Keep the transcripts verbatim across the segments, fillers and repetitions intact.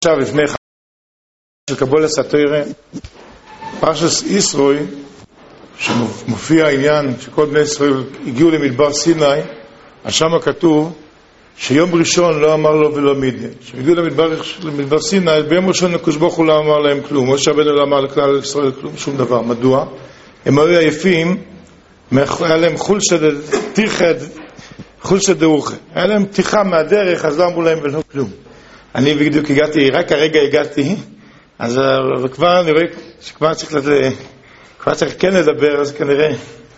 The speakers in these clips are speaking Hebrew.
עכשיו לפני חג של קבולת התורה, פרשת ישרוי, שמופיע העניין שכל בני ישראל הגיעו למדבר סיני, אז שם כתוב שיום ראשון לא אמר לו ולא מידי. כשהגיעו למדבר, למדבר סיני, ביום ראשון הקדוש ברוך הוא לא אמר להם כלום, משה רבנו לא אמר לכלל ישראל כלום, שום דבר. מדוע? הם היו עייפים, היה להם חולשה תיחד, חולשה דרוחה. היה להם תיחה מהדרך, אז לא אמרו להם ולא כלום. אני בדיוק הגעתי, רק הרגע הגעתי, אז כבר אני רואה שכבר צריך, לד... כבר צריך כן לדבר, אז כנראה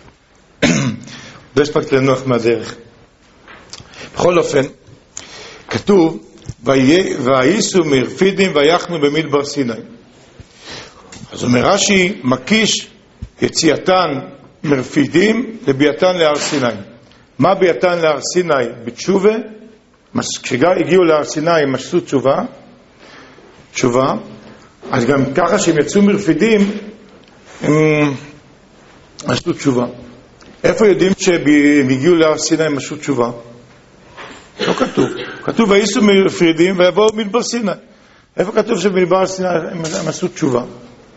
לא הספקתי לנוח מהדרך. בכל אופן, כתוב, והייסו מרפידים ויחנו במדבר סיני. אז אומר רש"י, מקיש יציאתן מרפידים לביאתן להר סיני. מה ביאתן להר סיני? בתשובה. כשהגיעו להר סיני הם עשו תשובה, תשובה, אז גם ככה שהם יצאו מרפידים הם עשו תשובה. איפה יודעים שהם הגיעו להר סיני הם עשו תשובה? לא כתוב. כתוב ויסו מרפידים ויבואו מדבר סיני. איפה כתוב שבמדבר סיני הם עשו תשובה?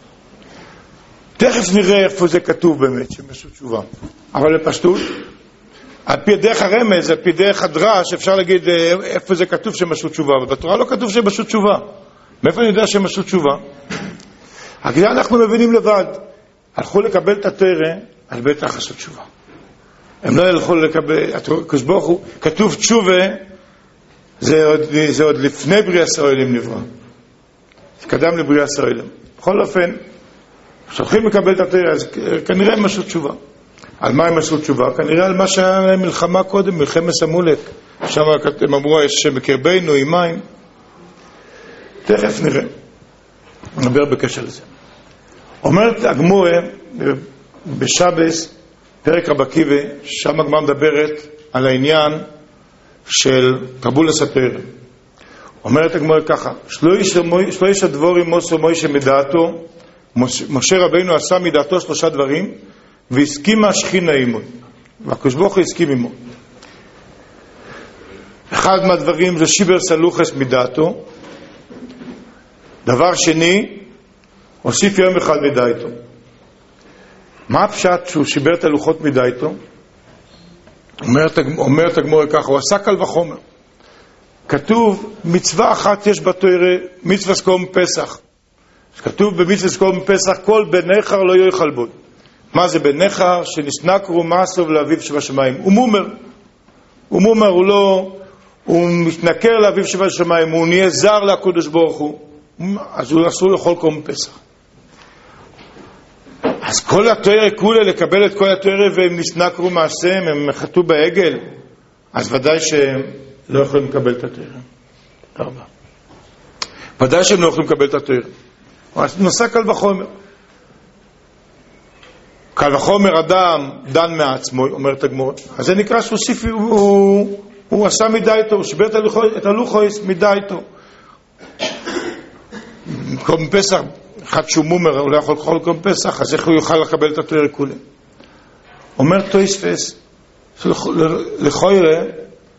תכף נראה איפה זה כתוב באמת שהם עשו תשובה. אבל לפשטות, על פי דרך הרמז, על פי דרך הדרש, אפשר להגיד איפה זה כתוב שהם עשו תשובה, אבל בתורה לא כתוב שהם עשו תשובה. מאיפה אני יודע שהם עשו תשובה? כי אנחנו מבינים לבד, הלכו לקבל את התורה, אז בטח עשו תשובה. הם לא הלכו לקבל, כשברוך הוא, כתוב תשובה, זה עוד, זה עוד לפני בריאה ישראלים נברא. זה קדם לבריאה ישראלים. בכל אופן, כשהולכים לקבל את התורה, אז כנראה הם עשו תשובה. על מה הם עשו תשובה? כנראה על מה שהיה להם מלחמה קודם, מלחמת סמולק. שם הם אמרו, יש מקרבנו עם מים. תכף נראה. נדבר בקשר לזה. אומרת הגמורה בשבס, פרק רבי עקיבא, שם הגמרא מדברת על העניין של קבולת התורה. אומרת הגמורה ככה, שלוש הדבורים מוסו מוישה מדעתו, משה רבינו עשה מדעתו שלושה דברים, והסכימה שכינה עמו, והקדוש ברוך הוא הסכים עמו. אחד מהדברים זה שיבר סלוחס מדעתו. דבר שני, הוסיף יום אחד מדעתו. מה הפשט שהוא שיבר את הלוחות מדעתו? אומרת הגמורה ככה, הוא עשה קל וחומר. כתוב, מצווה אחת יש בתורה, מצווה סקום פסח. כתוב במצווה סקום פסח, כל בן נחר לא יאכל בו. מה זה בן נחר? שנסנקרו מעשו לאביו שבשמיים. הוא מומר. הוא מומר, הוא לא... הוא מתנכר לאביו שבשמיים, הוא נהיה זר לקדוש ברוך הוא. אז הוא אסור לאכול קום פסח. אז כל התורה כולה לקבל את כל התורה והם נסנקרו מעשיהם, הם חטאו בעגל. אז ודאי שהם לא יכולים לקבל את התורה. תודה. ודאי שהם לא יכולים לקבל את התורה. אז נוסע קל וחומר. קל וחומר אדם דן מעצמו, אומרת הגמורה. אז זה נקרא שהוסיף, הוא, הוא עשה מדעתו, הוא שיבר את הלוחויס מדעתו. קום פסח, אחד שהוא מומר, הוא לא יכול לאכול קום פסח, אז איך הוא יוכל לקבל את התורה כולה? אומר תוספות, לכוירה,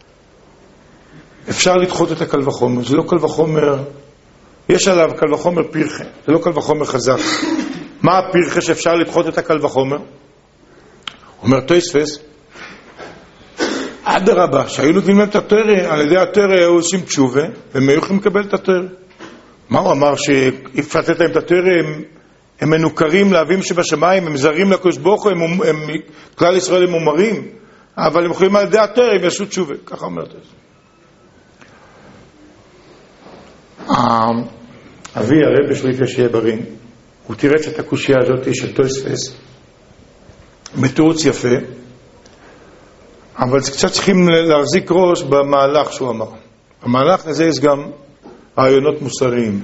אפשר לדחות את הקל וחומר. זה לא קל וחומר, יש עליו קל וחומר פרחה, זה לא קל וחומר חזק. מה הפרחה שאפשר לדחות את הקל וחומר? אומר תוספות, עד הרבה, שהיו נותנים להם את התורה, על ידי התורה היו עושים תשובה, והם היו יכולים לקבל את התורה. מה הוא אמר? שהפתת להם את התורה, הם, הם מנוכרים לאבים שבשמיים, הם זרים לקדוש ברוך הוא, הם, הם, כלל ישראל הם מומרים, אבל הם יכולים על ידי התורה, הם יעשו תשובה. ככה אומר תוספות. אבי הרב בשליטה שיהיה בריא, הוא תירץ את הקושייה הזאת של תוספות בתירוץ יפה, אבל קצת צריכים להחזיק ראש במהלך שהוא אמר. במהלך הזה יש גם רעיונות מוסריים.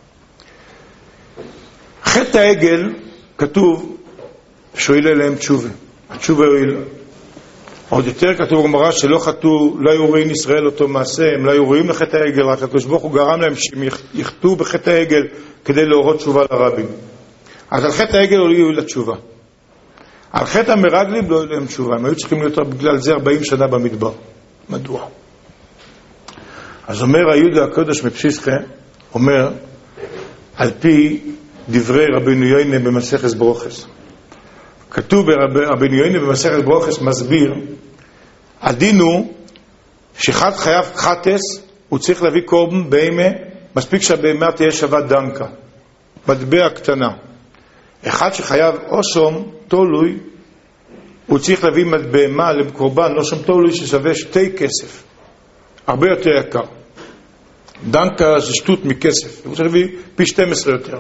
חטא העגל כתוב שואל אליהם תשובה. התשובה הועיל. עוד יותר כתוב בגמרא שלא חטאו, לא היו רואים ישראל אותו מעשה, הם לא היו רואים לחטא העגל, רק הקדוש ברוך הוא גרם להם שהם יחטאו בחטא העגל כדי להורות תשובה לרבים. אז על חטא העגל הועילו לתשובה. על חטא המרגלים לא הועילו להם תשובה, הם היו צריכים להיות בגלל זה ארבעים שנה במדבר. מדוע? אז אומר היהודה הקדוש מפשיסחה, אומר, על פי דברי רבינו יוינה במסכת ברוכס. כתוב ברבינו יוינה במסכת ברוכס, מסביר, הדין הוא שחד חייב חטס, הוא צריך להביא קורבן בהמה, מספיק שהבהמה תהיה שווה דנקה, מטבע קטנה. אחד שחייב אושום, תולוי, הוא צריך להביא בהמה לקורבן, אושום תולוי ששווה שתי כסף, הרבה יותר יקר. דנקה זה שטות מכסף, הוא צריך להביא פי שתים עשרה יותר.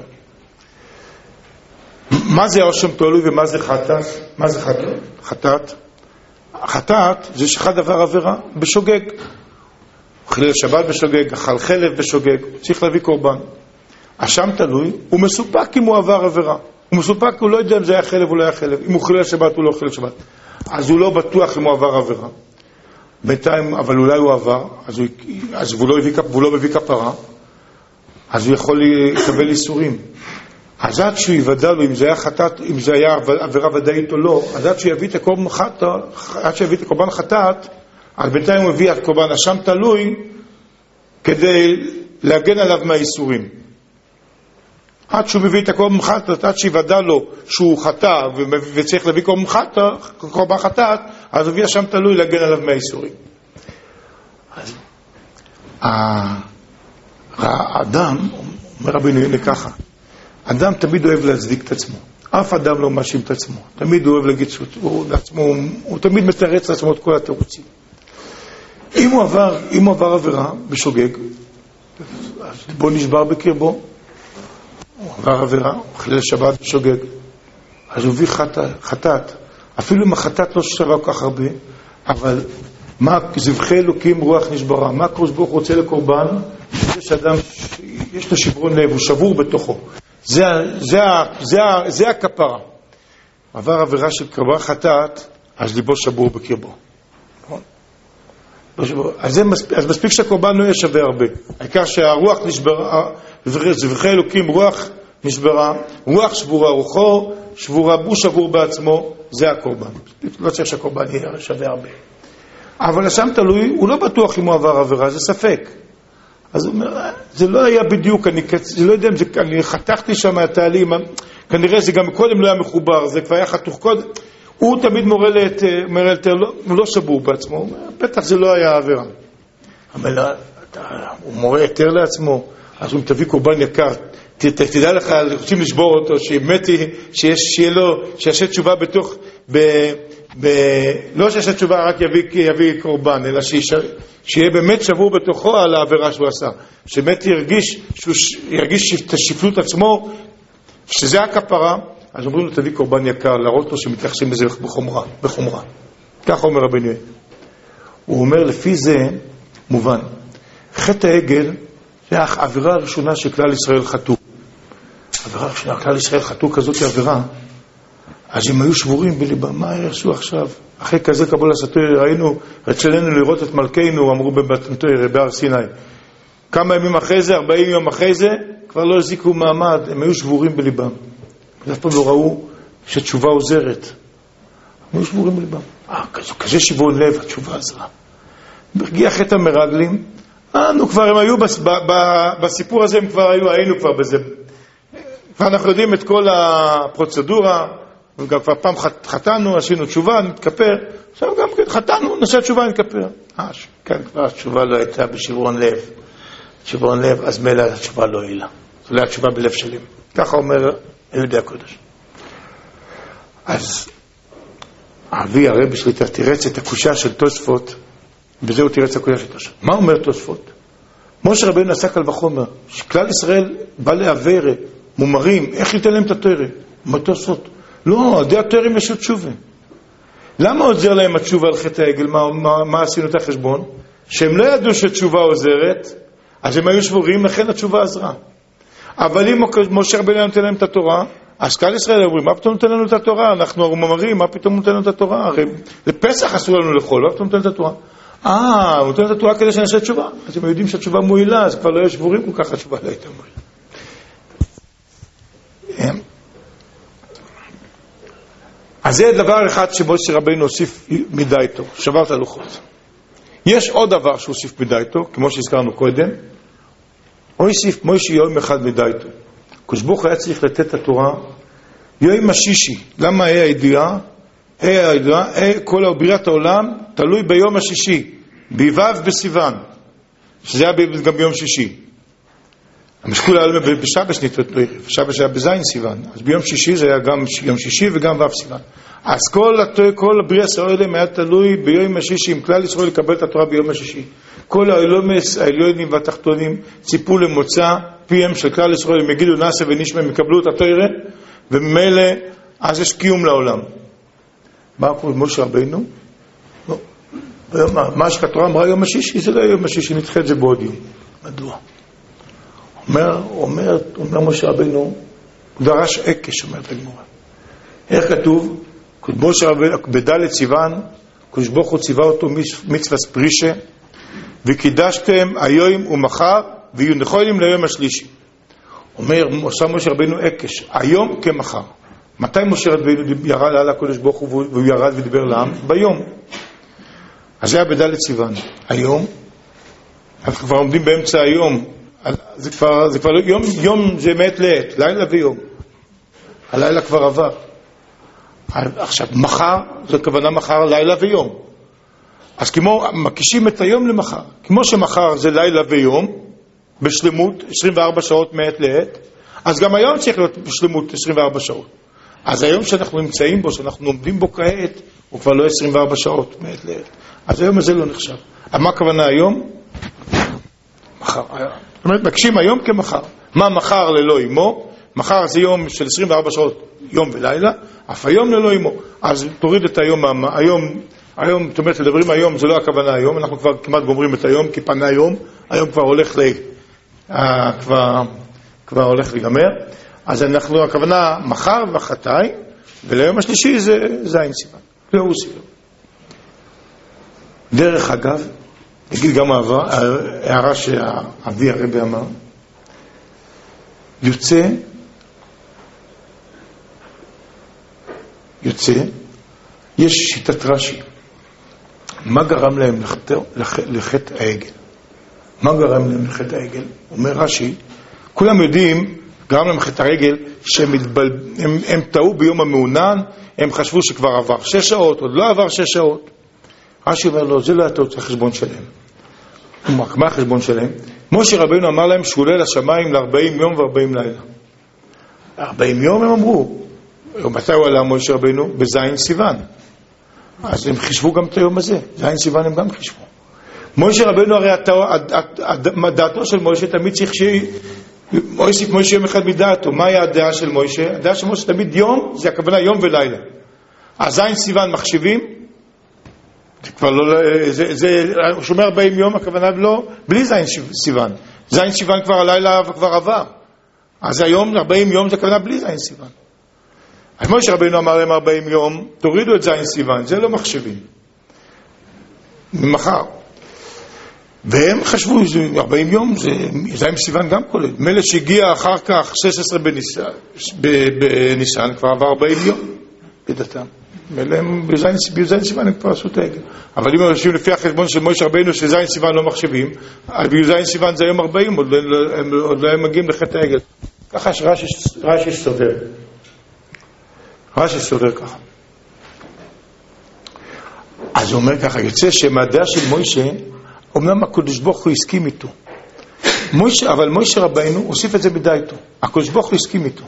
מה זה אושום תולוי ומה זה חטאת? מה זה חטאת? חטאת? חטאת זה שאחד עבר עבירה בשוגג. חילל שבת בשוגג, אכל חלב בשוגג, צריך להביא קורבן. אשם תלוי, הוא מסופק אם הוא עבר עבירה. הוא מסופק, הוא לא יודע אם זה היה חלב או לא היה חלב. אם הוא חילל שבת, הוא לא חילל שבת. אז הוא לא בטוח אם הוא עבר עבירה. בינתיים, אבל אולי הוא עבר, אז הוא, אז הוא, לא, הביא, הוא לא מביא כפרה, אז הוא יכול לקבל איסורים. אז עד שהוא יוודא לו אם זה היה חטאת, אם זה היה עבירה ודאית או לא, אז עד שהוא יביא את הקורבן חטאת, עד שהוא יביא את הקורבן חטאת, אז בינתיים הוא מביא את קורבן אשם תלוי, כדי להגן עליו מהאיסורים. עד שהוא מביא את הקורבן חטאת, עד שיוודא לו שהוא חטא, וצריך להביא קורבן חטאת, קורבן חטאת, אז הוא מביא אשם תלוי להגן עליו מהאיסורים. אז האדם, אומר רבינו יוינה ככה, אדם תמיד אוהב להצדיק את עצמו. אף אדם לא מאשים את עצמו. תמיד הוא אוהב להגיד שהוא לעצמו, הוא, הוא תמיד מתרץ לעצמו את כל התירוצים. אם הוא עבר, אם הוא עבר עבירה בשוגג, אז בוא נשבר בקרבו. הוא עבר עבירה, הוא חילל שבת בשוגג. אז הוא הביא חטאת. אפילו אם החטאת לא שווה כל כך הרבה, אבל מה, זבחי אלוקים רוח נשברה. מה הקדוש ברוך הוא רוצה לקורבן? יש אדם, יש לו שברון לב, הוא שבור בתוכו. זה, זה, זה, זה הכפרה. עבר עבירה של קרבה חטאת, אז ליבו שבור בקרבו. אז, זה מספיק, אז מספיק שהקורבן לא יהיה שווה הרבה. העיקר שהרוח נשברה, זבחי אלוקים רוח נשברה, רוח שבורה, רוחו שבורה, הוא שבור בעצמו, זה הקורבן. לא צריך שהקורבן יהיה שווה הרבה. אבל השם תלוי, הוא לא בטוח אם הוא עבר עבירה, זה ספק. אז הוא אומר, זה לא היה בדיוק, אני, זה לא יודע אם זה, אני חתכתי שם מהתעלים, כנראה זה גם קודם לא היה מחובר, זה כבר היה חתוך קודם. הוא תמיד מורה ליתר, לא, הוא לא שבור בעצמו, הוא אומר, בטח זה לא היה עבירה. אבל הוא מורה יותר לעצמו, אז הוא תביא קורבן יקר, ת, ת, תדע לך, רוצים לשבור אותו, שימתי, שיש, שיהיה לו, שיעשה תשובה בתוך, ב, ב, לא שיעשה תשובה רק יביא, יביא קורבן, אלא שיש, שיהיה באמת שבור בתוכו על העבירה שהוא עשה. שבאמת ירגיש, שהוא ירגיש את השפלות עצמו, שזה הכפרה, אז אומרים לו, תביא קורבן יקר, להראות לו שמתייחסים לזה בחומרה, בחומרה. כך אומר רבינו יוינה. הוא אומר, לפי זה, מובן, חטא העגל, זה העבירה הראשונה שכלל ישראל חטאו. העבירה הראשונה, כלל ישראל חטאו כזאת עבירה, אז הם היו שבורים בליבם, מה יעשו עכשיו? אחרי כזה קבול הסתוי, ראינו, רצלנו לראות את מלכנו, אמרו במתנתוי, בהר סיני. כמה ימים אחרי זה, ארבעים יום אחרי זה, כבר לא הזיקו מעמד, הם היו שבורים בליבם. אף פעם לא ראו שתשובה עוזרת. הם היו שבורים בליבם. אה, כזה, כזה שברון לב, התשובה עזרה. ברגיע חטא המרגלים, אה, נו, כבר הם היו, בס, ב, ב, בסיפור הזה הם כבר היו, היינו כבר בזה. כבר אנחנו יודעים את כל הפרוצדורה, וגם כבר פעם חטאנו, עשינו תשובה, נתכפר, עכשיו גם כן חטאנו, נעשה תשובה, נתכפר. אה, כן, כבר התשובה לא הייתה בשברון לב. שברון לב, אז מילא התשובה לא העילה. זו לא התשובה בלב שלי. ככה אומר יהודי הקודש. אז אבי הרבי שלי תירץ את הקושה של תוספות, בזה הוא תירץ את הקושה של תוספות. מה אומר תוספות? משה רבינו עשה קל וחומר, שכלל ישראל בא לעבר, מומרים, איך ייתן להם את התורה? מה תוספות? לא, עדי התורים יש תשובה. למה עוזר להם התשובה על חטא העגל? מה, מה, מה עשינו את החשבון? שהם לא ידעו שתשובה עוזרת, אז הם היו שבורים, לכן התשובה עזרה. אבל אם משה רבינו נותן להם את התורה, אז כלל ישראל אומרים, מה פתאום נותן לנו את התורה? אנחנו הרוממרים, מה פתאום נותן לנו את התורה? הרי לפסח אסור לנו לאכול, מה פתאום נותן את התורה? אה, הוא נותן את התורה כדי שנעשה תשובה. אז הם יודעים שהתשובה מועילה, אז כבר לא היו שבורים כל כך, התשובה לא הייתה מועילה. אז זה דבר אחד שמשה רבינו הוסיף מדעתו, שבר את הלוחות. יש עוד דבר שהוסיף מדעתו, כמו שהזכרנו קודם, אוסיף מוישה יום אחד מדייתו. כשבוך היה צריך לתת את התורה יום השישי. למה היה הידיעה? היה הידיעה, כל בריאת העולם תלוי ביום השישי, ביבב בסיוון, שזה היה גם ביום שישי. המשקול היה בשבש ניתות, בשבש היה בזין סיוון, אז ביום שישי זה היה גם יום שישי וגם ו' סיוון. אז כל, כל הבריאה ישראל היה תלוי ביום השישי, עם כלל ישראל לקבל את התורה ביום השישי. כל האילומס, העליונים והתחתונים ציפו למוצא פיהם של כלל ישראל, הם יגידו נעשה ונשמע, הם יקבלו את התורה, וממילא אז יש קיום לעולם. מה קורה משה רבינו? לא. מה שהתורה אמרה יום השישי, זה לא יום השישי, נדחה את זה בעוד יום. מדוע? אומר, אומר, אומר משה רבינו, הוא דרש עקש, אומרת הגמרא. איך כתוב? משה רבינו, בדלת סיוון, קדוש ברוך הוא ציווה אותו מצווה פרישה, וקידשתם היום ומחר, ויהיו נכונים ליום השלישי. אומר, עושה משה רבינו עקש, היום כמחר. מתי משה רבינו ירד על הקדוש ברוך הוא והוא ירד ודיבר לעם? ביום. אז זה היה בדלת סיוון. היום, אנחנו כבר עומדים באמצע היום, זה כבר, זה כבר לא, יום, יום זה מעת לעת, לילה ויום. הלילה כבר עבר. עכשיו, מחר, זו כוונה מחר, לילה ויום. אז כמו, מקישים את היום למחר. כמו שמחר זה לילה ויום, בשלמות, עשרים וארבע שעות מעת לעת, אז גם היום צריך להיות בשלמות עשרים וארבע שעות. אז היום שאנחנו נמצאים בו, שאנחנו עומדים בו כעת, הוא כבר לא עשרים וארבע שעות מעת לעת. אז היום הזה לא נחשב. אבל מה הכוונה היום? מחר. זאת אומרת, מקשים היום כמחר. מה מחר ללא אימו? מחר זה יום של עשרים וארבע שעות, יום ולילה, אף היום ללא אימו. אז תוריד את היום, היום, היום, זאת אומרת, לדברים היום, זה לא הכוונה היום, אנחנו כבר כמעט גומרים את היום, כי פנה היום, היום כבר הולך ל... כבר, כבר הולך לגמר. אז אנחנו, הכוונה מחר וחטאי, וליום השלישי זה זין סיוון. זהו סיוון. דרך אגב, נגיד גם הערה שהאבי הרבי אמר, יוצא, יוצא, יש שיטת רש"י. מה גרם להם לחטא, לחטא העגל? מה גרם להם לחטא העגל? אומר רש"י, כולם יודעים, גרם להם חטא העגל, שהם מתבל... הם, הם טעו ביום המעונן, הם חשבו שכבר עבר שש שעות, עוד לא עבר שש שעות. רש"י אומר לו, זה לא היה החשבון שלהם. מה החשבון שלהם? משה רבינו אמר להם שהוא עולה לשמיים ל-ארבעים יום ו-ארבעים לילה. ארבעים יום הם אמרו. מתי הוא עלה משה רבינו? בזין סיוון. אז הם חישבו גם את היום הזה. זין סיוון הם גם חישבו. משה רבינו הרי דעתו של משה תמיד צריך שהיא... מויסיף מוישה יום אחד מדעתו. מה היה הדעה של מוישה? הדעה של מוישה תמיד יום, זה הכוונה יום ולילה. אז זין סיוון מחשיבים, זה כבר לא, זה, זה, הוא שומע ארבעים יום, הכוונה לא, בלי זין סיוון. זין סיוון כבר הלילה וכבר עבר. אז היום ארבעים יום זה הכוונה בלי זין סיוון. אז מוישה רבינו אמר להם ארבעים יום, תורידו את זין סיוון, זה לא מחשבים. ממחר. והם חשבו, ארבעים יום, זה זין סיוון גם כולל. מלא שהגיע אחר כך, שש עשרה בניסן, בניסן, כבר עבר ארבעים יום, בדתם. מלא הם בזין סיוון הם כבר עשו את העגל. אבל אם אנשים לפי החשבון של מוישה רבינו, שזין סיוון לא מחשבים, אז בזין סיוון זה היום ארבעים, עוד לא הם מגיעים לחטא העגל. ככה רש"י סובר. רש"י סובר ככה. אז הוא אומר ככה, יוצא שמהדעה של מוישה, אמנם הקדוש ברוך הוא הסכים איתו. מוישה, אבל מוישה רבינו הוסיף את זה בדעתו. הקדוש ברוך הוא הסכים איתו.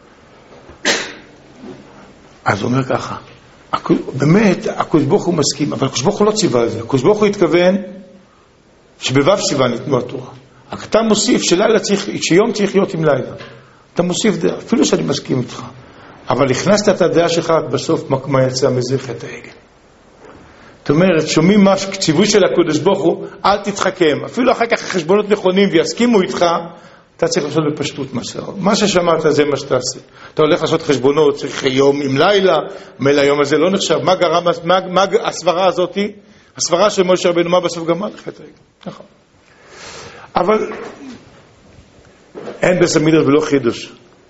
אז הוא אומר ככה, באמת, הקדוש ברוך הוא מסכים, אבל הקדוש ברוך הוא לא ציווה על זה. הקדוש ברוך הוא התכוון שבבב סיוון ניתנו התורה. אתה מוסיף שלילה צריך, שיום צריך להיות עם לילה. אתה מוסיף דעה, אפילו שאני מסכים איתך. אבל הכנסת את הדעה שלך, בסוף מה יצא מזה חטא העגל. זאת אומרת, שומעים מה ציווי של הקדוש ברוך הוא, אל תתחכם. אפילו אחר כך החשבונות נכונים ויסכימו איתך, אתה צריך לעשות בפשטות מסר. מה ששמעת זה מה שתעשה. אתה הולך לעשות חשבונות, צריך יום עם לילה, מילא היום הזה לא נחשב. מה גרם, מה, מה הסברה הזאת? הסברה של משה רבינו, מה בסוף גמר לחטא העגל. נכון. אבל אין בית המדרש ולא חידוש.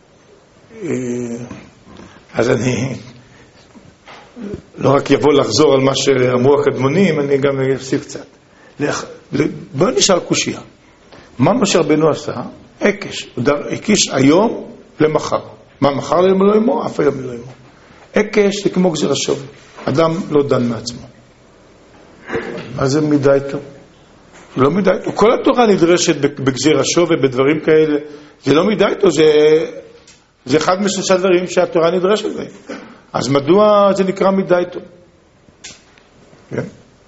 אז אני לא רק יבוא לחזור על מה שאמרו הקדמונים, אני גם אוסיף קצת. בואו נשאל קושיה. מה משה רבנו עשה? הקש. הוא הקיש היום למחר. מה מחר לא ימו? אף היום לא ימו. הקש זה כמו גזיר השווי. אדם לא דן מעצמו. מה זה מידה איתו? לא מידה איתו. כל התורה נדרשת בגזיר השווי, בדברים כאלה. זה לא מידה איתו, זה, זה אחד משלושה דברים שהתורה נדרשת בהם. אז מדוע זה נקרא מידה איתו? כן?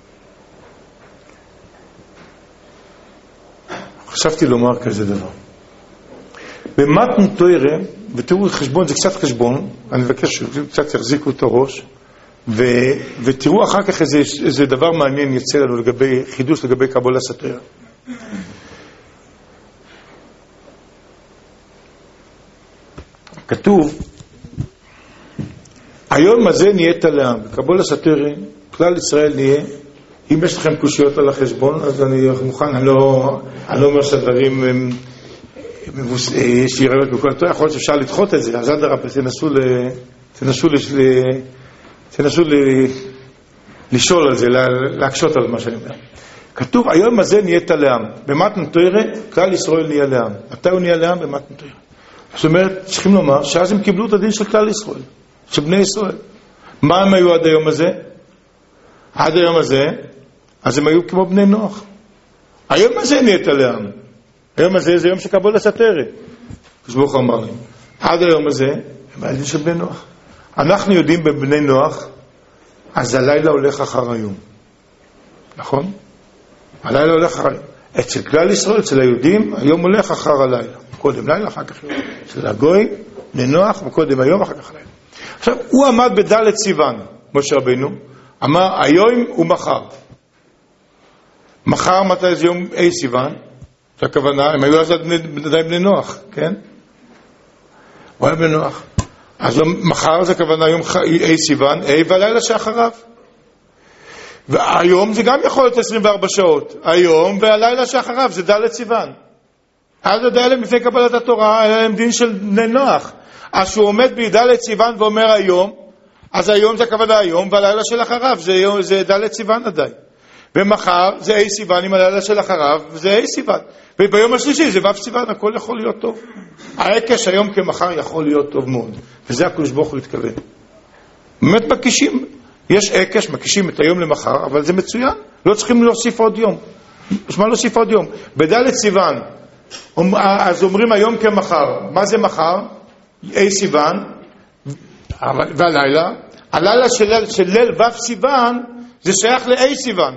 חשבתי לומר כזה דבר. במתן תורה, ותראו חשבון, זה קצת חשבון, אני מבקש שקצת יחזיקו את הראש, ו, ותראו אחר כך איזה, איזה דבר מעניין יצא לנו לגבי, חידוש לגבי קבלה סתורה. כתוב, היום הזה נהיית לעם, בקבלה סתורה, כלל ישראל נהיה, אם יש לכם קושיות על החשבון, אז אני מוכן, אני לא, אני לא אומר שהדברים הם, יש לי רעיון בכל התורה, יכול להיות שאפשר לדחות את זה, אז עד הרב, תנסו, תנסו, תנסו לשאול על זה, להקשות על מה שאני אומר. כתוב, היום הזה נהיית לעם, במתן תורה, כלל ישראל נהיה לעם. מתי הוא נהיה לעם? במתן תורה. זאת אומרת, צריכים לומר, שאז הם קיבלו את הדין של כלל ישראל, של בני ישראל. מה הם היו עד היום הזה? עד היום הזה, אז הם היו כמו בני נוח. היום הזה נהיית לעם. היום הזה זה יום שקבלה סתורה. כשברוך אמר להם. עד היום הזה, הם היו של בני נוח. אנחנו יודעים בבני נוח, אז הלילה הולך אחר היום. נכון? הלילה הולך אחר היום. אצל כלל ישראל, אצל היהודים, היום הולך אחר הלילה. קודם לילה, אחר כך יום. אצל הגוי, בני נוח, וקודם היום, אחר כך לילה. עכשיו, הוא עמד בדלת סיוון, משה רבנו, אמר, היום ומחר. מחר מתי זה יום אי סיוון? זה הכוונה, הם היו אז עדיין בני נוח, כן? הוא היה בני נוח. אז מחר זה הכוונה יום אי סיוון, אי והלילה שאחריו. והיום זה גם יכול להיות עשרים וארבע שעות. היום והלילה שאחריו זה דלת סיוון. אז זה דלת לפני קבלת התורה, היה להם דין של בני נוח. אז שהוא עומד בדלת סיוון ואומר היום, אז היום זה הכוונה היום, והלילה של אחריו זה, זה דלת סיוון עדיין. ומחר זה אי סיוון עם הלילה של אחריו, זה אי סיוון. וביום השלישי זה ו' סיוון, הכל יכול להיות טוב. העקש היום כמחר יכול להיות טוב מאוד. וזה הקדוש ברוך הוא התכוון. באמת מקישים, יש עקש, מקישים את היום למחר, אבל זה מצוין. לא צריכים להוסיף עוד יום. יש מה להוסיף עוד יום. בדלת סיוון, אז אומרים היום כמחר. מה זה מחר? אי סיוון, והלילה, הלילה של, של ליל ו' סיוון, זה שייך לאי סיוון.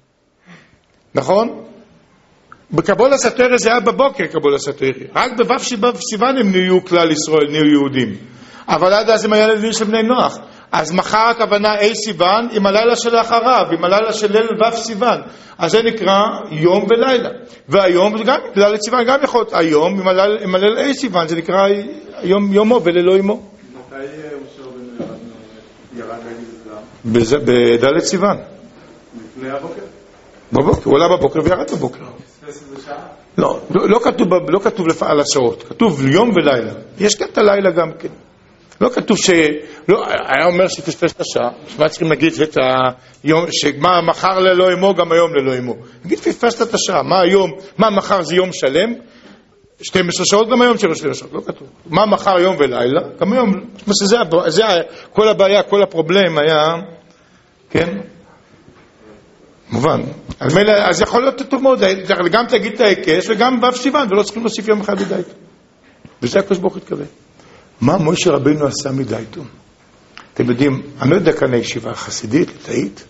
נכון? בקבלה סתורה זה היה בבוקר קבלה סתורה. רק בו' סיוון הם נהיו כלל ישראל, נהיו יהודים. אבל עד אז הם היה לדין של בני נוח. אז מחר הכוונה אי סיוון עם הלילה של אחריו, עם הלילה של ליל ו' סיוון. אז זה נקרא יום ולילה. והיום זה גם, ליל סיוון גם יכול להיות היום עם הליל, עם הליל אי סיוון, זה נקרא יום יומו וללא ימו. מתי משה רבנו ירד להגיד את זה? בדלת סיוון. לפני הבוקר? בבוקר, הוא עלה בבוקר וירד בבוקר. לא, לא כתוב, לא כתוב על השעות, כתוב יום ולילה. יש כאן את הלילה גם כן. לא כתוב ש... לא, היה אומר שתשפש את השעה, שמה צריכים להגיד את היום, שמה מחר ללא אמו, גם היום ללא אמו. נגיד תשפש את השעה, מה היום, מה מחר זה יום שלם, שתים עשרה שעות, גם היום שתים עשרה שעות, לא כתוב. מה מחר יום ולילה, גם היום, זה, זה, כל הבעיה, כל הפרובלם היה, כן? מובן. אז יכול להיות טוב מאוד, גם תגיד את ההיקש וגם ו' סיוון, ולא צריכים להוסיף יום אחד מדי. וזה הקדוש ברוך הוא התכוון. מה משה רבנו עשה מדייתו? אתם יודעים, אני לא יודע כאן הישיבה החסידית, ליטאית,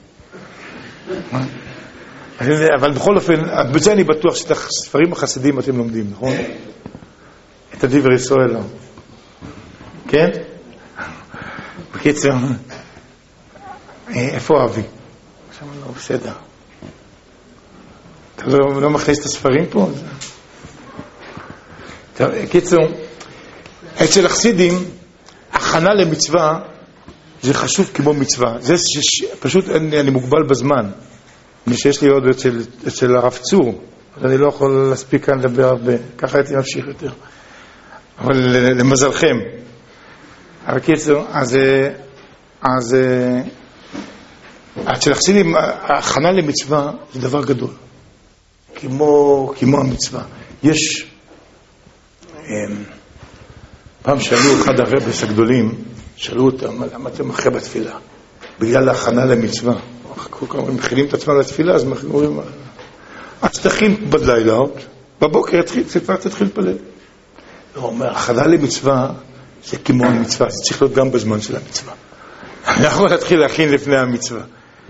אבל בכל אופן, בזה אני בטוח שאת הספרים החסידים אתם לומדים, נכון? את הדברי ישראל, לא? כן? בקיצר, איפה אבי? עכשיו לא, בסדר. אתה לא, לא מכניס את הספרים פה? טוב, קיצור, אצל החסידים, הכנה למצווה, זה חשוב כמו מצווה. זה שש, פשוט אני, אני מוגבל בזמן. שיש לי עוד אצל, אצל הרב צור, אז אני לא יכול להספיק כאן לדבר הרבה. ככה הייתי ממשיך יותר. אבל למזלכם. אבל קיצור, אז, אז, אצל החסידים, הכנה למצווה זה דבר גדול. כמו, כמו המצווה. יש, פעם שאלו אחד הרבס הגדולים, שאלו אותם, למה אתם אחרי בתפילה? בגלל ההכנה למצווה. כל כך מכינים את עצמם לתפילה, אז אומרים, אז תכין בלילה, בבוקר כבר תתחיל לפלל. הוא אומר, הכנה למצווה זה כמו המצווה, זה צריך להיות גם בזמן של המצווה. אני יכול להתחיל להכין לפני המצווה.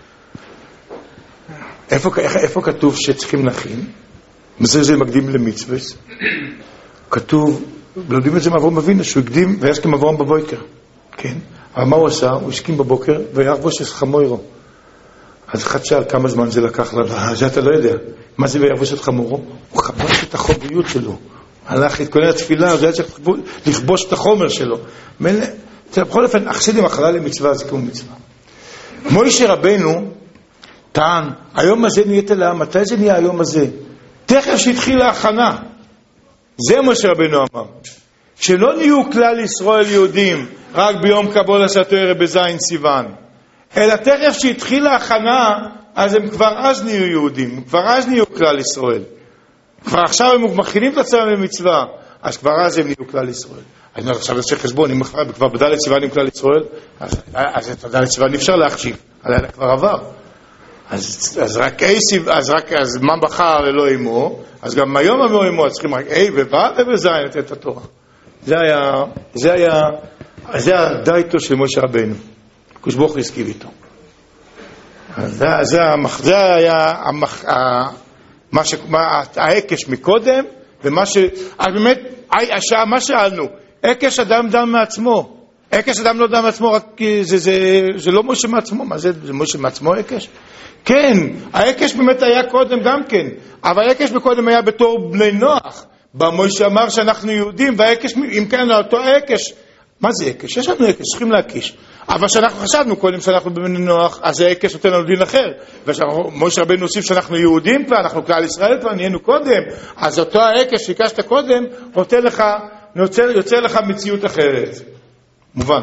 איפה, איפה כתוב שצריכים להכין? מזה זה מקדים למצווה. כתוב, לומדים את זה מאברהם אבינו, שהוא הקדים וישכים אברהם בבוקר. כן? אבל מה הוא עשה? הוא השכים בבוקר ויחבוש את חמורו. אז אחד שאל כמה זמן זה לקח לנו, זה אתה לא יודע. מה זה ויחבוש את חמורו? הוא חבש את החומריות שלו. הלך להתכונן לתפילה, אז היה צריך לכבוש את החומר שלו. בכל אופן, החסידים הכנה למצווה זה כמו מצווה. מוישה רבנו טען, היום הזה נהיית לה, מתי זה נהיה היום הזה? תכף שהתחילה ההכנה. זה מה שרבנו אמר. שלא נהיו כלל ישראל יהודים רק ביום קבולת התורה בזין סיוון, אלא תכף שהתחילה ההכנה, אז הם כבר אז נהיו יהודים, כבר אז נהיו כלל ישראל. כבר עכשיו הם מכינים את עצמם למצווה, אז כבר אז הם נהיו כלל ישראל. אני אומר, עכשיו נעשה חשבון, אם כבר בדלת סיוון עם כלל ישראל, אז, אז את בדלת סיוון אפשר להחשיב, הלילה כבר עבר. אז, אז רק אי סיב, אז רק, אז מה בחר אלוה אמו, אז גם היום אמו אמו, אז צריכים רק אי ובא ובזין לתת את התורה. זה היה, זה היה, זה היה דייטו של משה רבנו. הקדוש ברוך הוא הסכים איתו. זה, זה, זה היה המח, מה ש, מה, ההקש מקודם, ומה ש, באמת, מה שאלנו, הקש אדם דם מעצמו. הקש אדם לא דם מעצמו, רק זה, זה, זה לא משה מעצמו. מה זה, זה משה מעצמו הקש? כן, ההקש באמת היה קודם גם כן, אבל ההקש מקודם היה בתור בני נוח. במשה אמר שאנחנו יהודים, וההקש, אם כן, אותו ההקש, מה זה הקש? יש לנו הקש, צריכים להקיש. אבל שאנחנו חשבנו קודם שאנחנו בבני נוח, אז ההקש נותן לנו דין אחר. ומשה רבנו הוסיף שאנחנו יהודים כבר, אנחנו כלל ישראל כבר, נהיינו קודם, אז אותו ההקש שהקשת קודם, נותן לך, יוצר, יוצר לך מציאות אחרת. מובן.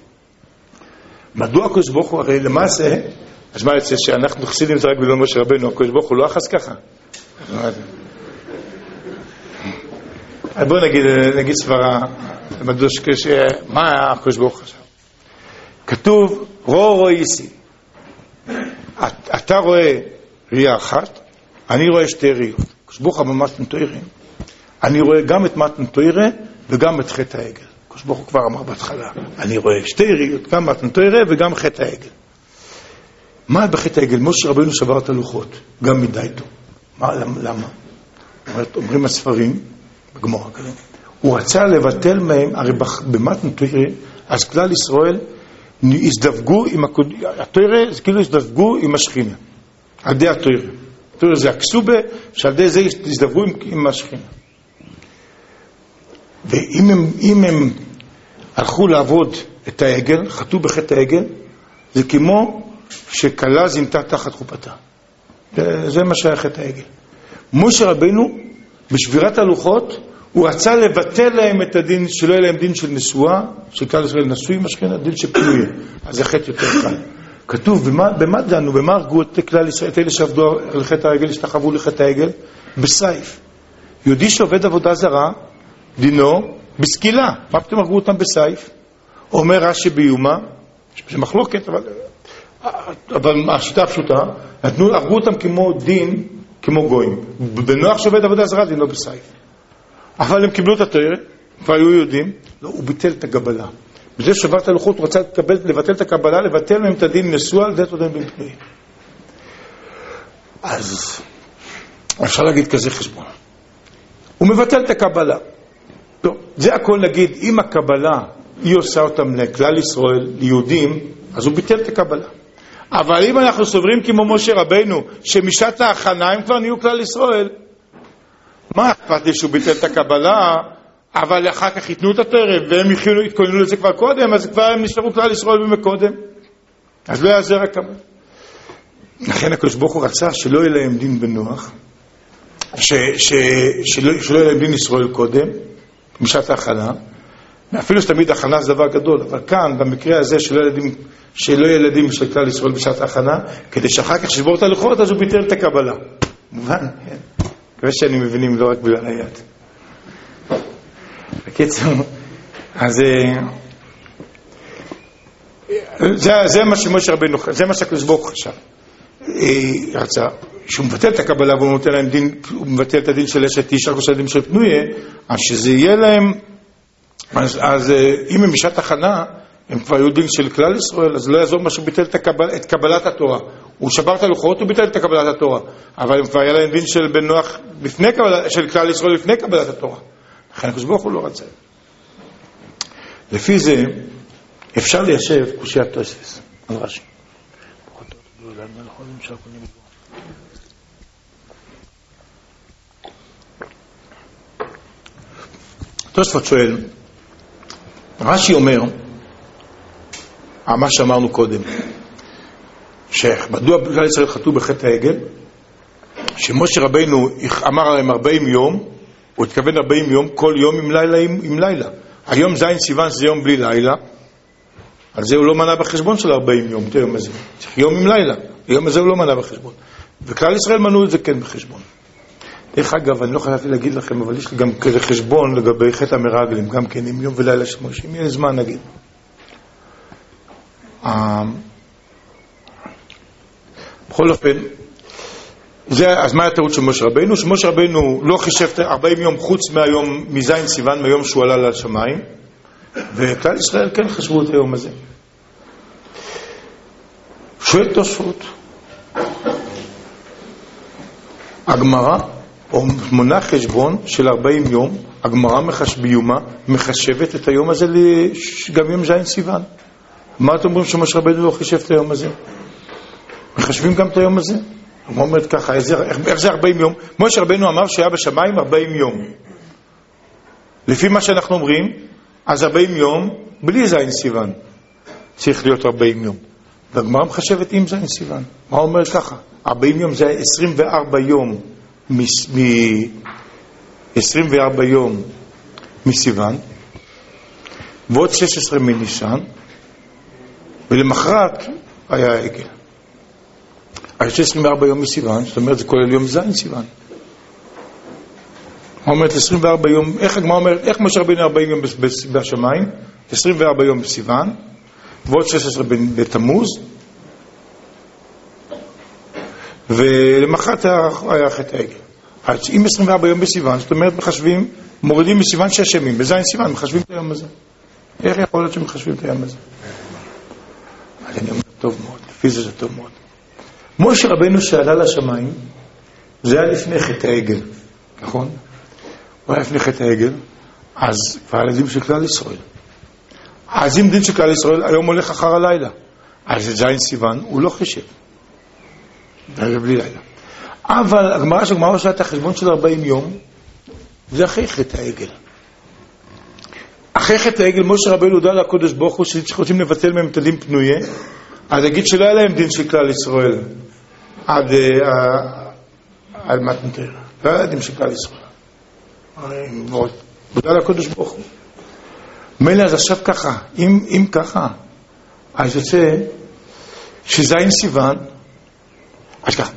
מדוע הקדוש ברוך הוא, הרי למעשה, אז מה יוצא שאנחנו חסידים זה רק בגלל משה רבנו, הקדוש ברוך הוא לא אחז ככה. בואו נגיד, נגיד סברה, מדוש, מה הקדוש ברוך הוא חשב? כתוב, רו רויסי. אתה רואה ראייה אחת, אני רואה שתי ראיות. הקדוש ברוך הוא במתן תורה, אני רואה גם את מתן תורה וגם את חטא העגל. הקדוש ברוך הוא כבר אמר בהתחלה, אני רואה שתי ראיות, גם מתן תורה וגם חטא העגל. מה בחטא העגל? משה רבנו שבר את הלוחות, גם מדייתו. מה, למה? אומרים הספרים, בגמרא כזה, הוא רצה לבטל מהם, הרי במתן תורה, אז כלל ישראל הזדווגו עם התורה, זה כאילו הזדווגו עם השכינה, על ידי התורה. התורה זה הכסובה, שעל ידי זה הזדווגו עם, עם השכינה. ואם הם, אם הם הלכו לעבוד את העגל, חטאו בחטא העגל, זה כמו שכלה זינתה תחת חופתה. זה מה שהיה חטא העגל. משה רבנו, בשבירת הלוחות, הוא רצה לבטל להם את הדין, שלא יהיה להם דין של נשואה, שכלל ישראל נשוי עם השכינה, דין שפנויה. אז זה חטא יותר קל. כתוב, במה, במה דנו, במה הרגו את כלל ישראל, את אלה שעבדו על חטא העגל, השתחוו לחטא העגל? בסייף. יהודי שעובד עבודה זרה, דינו, בסקילה. מה פתאום הרגו אותם בסייף? אומר רש"י ביומה, זה מחלוקת, אבל, אבל השיטה הפשוטה, נתנו, הרגו אותם כמו דין, כמו גויים. בנוח שעובד עבודה זרה, דינו בסייף. אבל הם קיבלו את התורה, כבר היו יהודים, לא, הוא ביטל את הקבלה. בזה שבר את הלוחות, הוא רצה לקבל, לבטל את הקבלה, לבטל מהם את הדין נשוא על דעת עודם במפנויים. אז אפשר להגיד כזה חשבון. הוא מבטל את הקבלה. טוב, זה הכל נגיד, אם הקבלה היא עושה אותם לכלל ישראל, ליהודים, אז הוא ביטל את הקבלה. אבל אם אנחנו סוברים כמו משה רבנו, שמשעת ההכנה הם כבר נהיו כלל ישראל, מה אכפת לי שהוא ביטל את הקבלה, אבל אחר כך ייתנו את התורה, והם התכוננו לזה כבר קודם, אז כבר הם נשארו כלל ישראל במקודם. אז לא יעזר הקבלה. לכן הקדוש ברוך הוא רצה שלא יהיה להם דין בנוח, ש, ש, שלא, שלא יהיה להם דין ישראל קודם, משעת ההכנה, אפילו שתמיד הכנה זה דבר גדול, אבל כאן, במקרה הזה, שלא ילדים, שלא ילדים של כלל ישראל בשעת ההכנה, כדי שאחר כך שבור את הלוחות, אז הוא ביטל את הקבלה. מובן, כן. מקווה שאני מבינים לא רק בגלל היד. בקיצור, אז זה, זה מה שמשה רבינו, זה מה שהקדוש ברוך הוא חשב. רצה, שהוא מבטל את הקבלה והוא נותן להם דין, הוא מבטל את הדין של אשת איש, רק עושה הדין של פנויה, אז שזה יהיה להם, אז, אז אם הם בשעת הכנה, הם כבר היו דין של כלל ישראל, אז לא יעזור מה שהוא ביטל את, הקבל, את קבלת התורה. הוא שבר את הלוחות, הוא ביטל את קבלת התורה. אבל הם כבר היה להם דין של בן נוח, לפני קבל, של כלל ישראל לפני קבלת התורה. לכן הקדוש ברוך הוא לא רצה. לפי זה, אפשר ליישב קושיית תוספות על רש"י. תוספות שואל, רש"י אומר, מה שאמרנו קודם, שמדוע כלל ישראל חטאו בחטא העגל, שמשה רבינו אמר עליהם ארבעים יום, הוא התכוון ארבעים יום, כל יום עם לילה עם, עם לילה. היום זין סיוון זה יום בלי לילה, על זה הוא לא מנה בחשבון של ארבעים יום, את היום הזה. צריך יום עם לילה, היום הזה הוא לא מנה בחשבון. וכלל ישראל מנו את זה כן בחשבון. דרך אגב, אני לא חייבתי להגיד לכם, אבל יש לי גם כזה חשבון לגבי חטא המרגלים, גם כן עם יום ולילה של משה, אם יהיה זמן נגיד. בכל אופן, זה, אז מה הטעות של משה רבינו? שמשה רבינו לא חישב ארבעים יום חוץ מהיום, מזין סיוון, מהיום שהוא עלה לשמיים, וכלל ישראל כן חשבו את היום הזה. שואל תוספות, הגמרא, או מונה חשבון של ארבעים יום, הגמרא ביומה מחשבת את היום הזה גם יום זין סיוון. מה אתם אומרים שמשה רבינו לא חישב את היום הזה? מחשבים גם את היום הזה? הוא אומר ככה, איך זה ארבעים יום? משה רבינו אמר שהיה בשמיים ארבעים יום. לפי מה שאנחנו אומרים, אז ארבעים יום בלי זין סיוון צריך להיות ארבעים יום. והגמרא מחשבת עם זין סיוון. מה אומר ככה? ארבעים יום זה עשרים וארבע יום מ... עשרים וארבע יום מסיוון, ועוד שש עשרה מניסן, ולמחרת היה העגל. אז עשרים וארבע יום מסיוון, זאת אומרת זה כולל יום זין סיוון. מה אומרת עשרים וארבע יום, איך הגמרא אומרת, איך משה רבינו ארבעים יום בשמיים, עשרים וארבע יום בסיוון, ועוד שש עשרה בתמוז, ולמחרת היה חטא העגל. אז אם עשרים וארבע יום בסיוון, זאת אומרת מחשבים, מורידים מסיוון שש ימים, בזין סיוון מחשבים את היום הזה. איך יכול להיות שמחשבים את היום הזה? אז אני אומר, טוב מאוד, לפי זה זה טוב מאוד. משה רבינו שעלה לשמיים, זה היה לפני חטא העגל, נכון? הוא היה לפני חטא העגל, אז כבר ילדים של כלל ישראל. אז אם דין של כלל ישראל, היום הולך אחר הלילה. אז זה זין סיוון, הוא לא חישב. זה בלי לילה. אבל הגמרא שהגמרא עושה את החשבון של ארבעים יום, זה אחרי חטא העגל. אחרי חטא העגל, משה רבינו הודה לקדוש ברוך הוא שרוצים לבטל מהם את הדין פנויה, אז אגיד שלא היה להם דין של כלל ישראל עד עד מתנתר. לא היה דין של כלל ישראל. הודה לקדוש ברוך הוא. מילא אז עכשיו ככה, אם, אם ככה, אז יוצא שזין סיוון, אז ככה.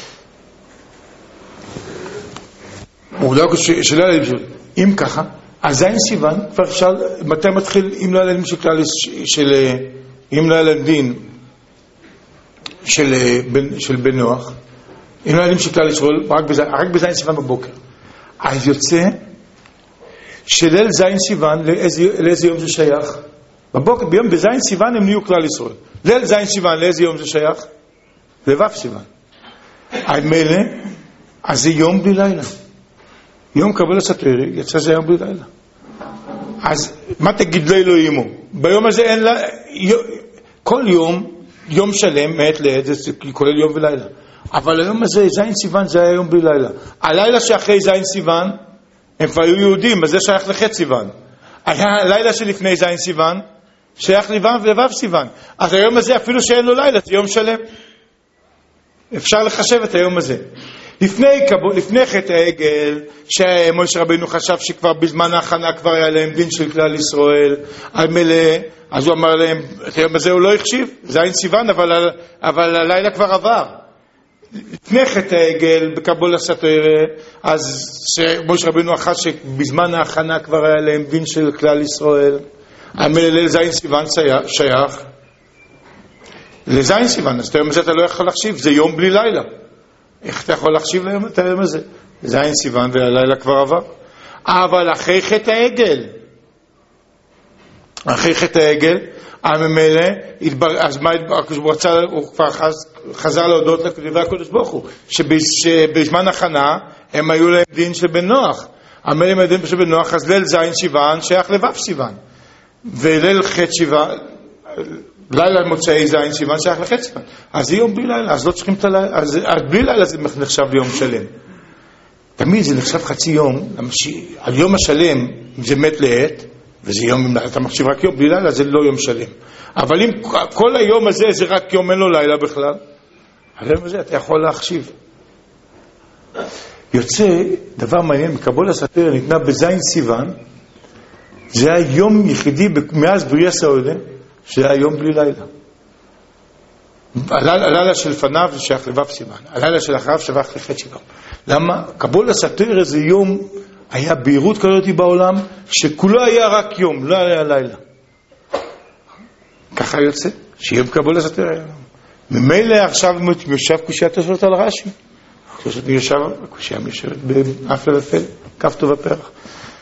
הוא לא שלא היה להם, אם ככה, אז זין סיוון, כבר אפשר, מתי מתחיל, אם לא היה להם של כלל, של, אם לא היה להם דין של, של בן נוח, אם לא היה להם של כלל ישראל, רק בזין, רק בזין סיוון בבוקר. אז יוצא שליל זין סיוון, לאיזה, לאיזה יום זה שייך? בבוקר, ביום בזין סיוון הם נהיו כלל ישראל. ליל זין סיוון, לאיזה יום זה שייך? לבב סיוון. המילא, אז זה יום בלי לילה. יום קבלת התורה, יצא זה יום בלי לילה. אז מה תגיד לאלוהימו? ביום הזה אין לה... כל יום, יום שלם, מעת לעת, זה כולל יום ולילה. אבל היום הזה, זין סיוון, זה היה יום בלי לילה. הלילה שאחרי זין סיוון, הם כבר היו יהודים, אז זה שייך לחטא סיוון. הלילה שלפני זין סיוון, שייך לבב סיוון. אז היום הזה, אפילו שאין לו לילה, זה יום שלם. אפשר לחשב את היום הזה. לפני, לפני חטא העגל, שמשה רבינו חשב שכבר בזמן ההכנה כבר היה להם דין של כלל ישראל, על מלא, אז הוא אמר להם, את היום הזה הוא לא החשיב, זין סיוון, אבל, אבל הלילה כבר עבר. לפני חטא העגל, בקבול הסתירה, אז שמשה רבנו אחת שבזמן ההכנה כבר היה להם דין של כלל ישראל, המלל זין סיוון שייך לזין סיוון, אז את היום הזה אתה לא יכול להחשיב, זה יום בלי לילה. איך אתה יכול להחשיב להם את היום הזה? זין סיוון והלילה כבר עבר. אבל אחרי חטא העגל, אחרי חטא העגל, הממלא, אז מה, הוא כבר חזר להודות לדברי הקדוש ברוך הוא, שבזמן הכנה הם היו להם דין של בן נוח. הממלא הם דין של בן נוח, אז ליל זין סיוון שייך לבב סיוון. וליל חטא סיוון, לילה מוצאי זין סיוון שייך לחטא סיוון. אז זה יום בלי לילה, אז לא צריכים את הלילה, אז בלי לילה זה נחשב ליום שלם. תמיד זה נחשב חצי יום, על יום השלם, אם זה מת לעת, וזה יום, אם אתה מחשיב רק יום, בלי לילה זה לא יום שלם. אבל אם כל היום הזה זה רק יום, אין לו לילה בכלל, על היום הזה אתה יכול להחשיב. יוצא, דבר מעניין, מקבול הסתירה ניתנה בזין סיוון, זה היה יום יחידי מאז בריאה סעודה, שזה היה יום בלי לילה. הלילה של לפניו זה שייך לבב סיוון, הלילה של אחריו שייך לחטא סיוון. למה? קבול הסתירה זה יום, היה בהירות כזאת בעולם, שכולו היה רק יום, לא היה לילה. ככה יוצא, שיהיה בקבול הסתירה. ממילא עכשיו יושב קושיית השאלות על רש"י. קושייה מיושבת באפלה ופל, כפתו ופרח.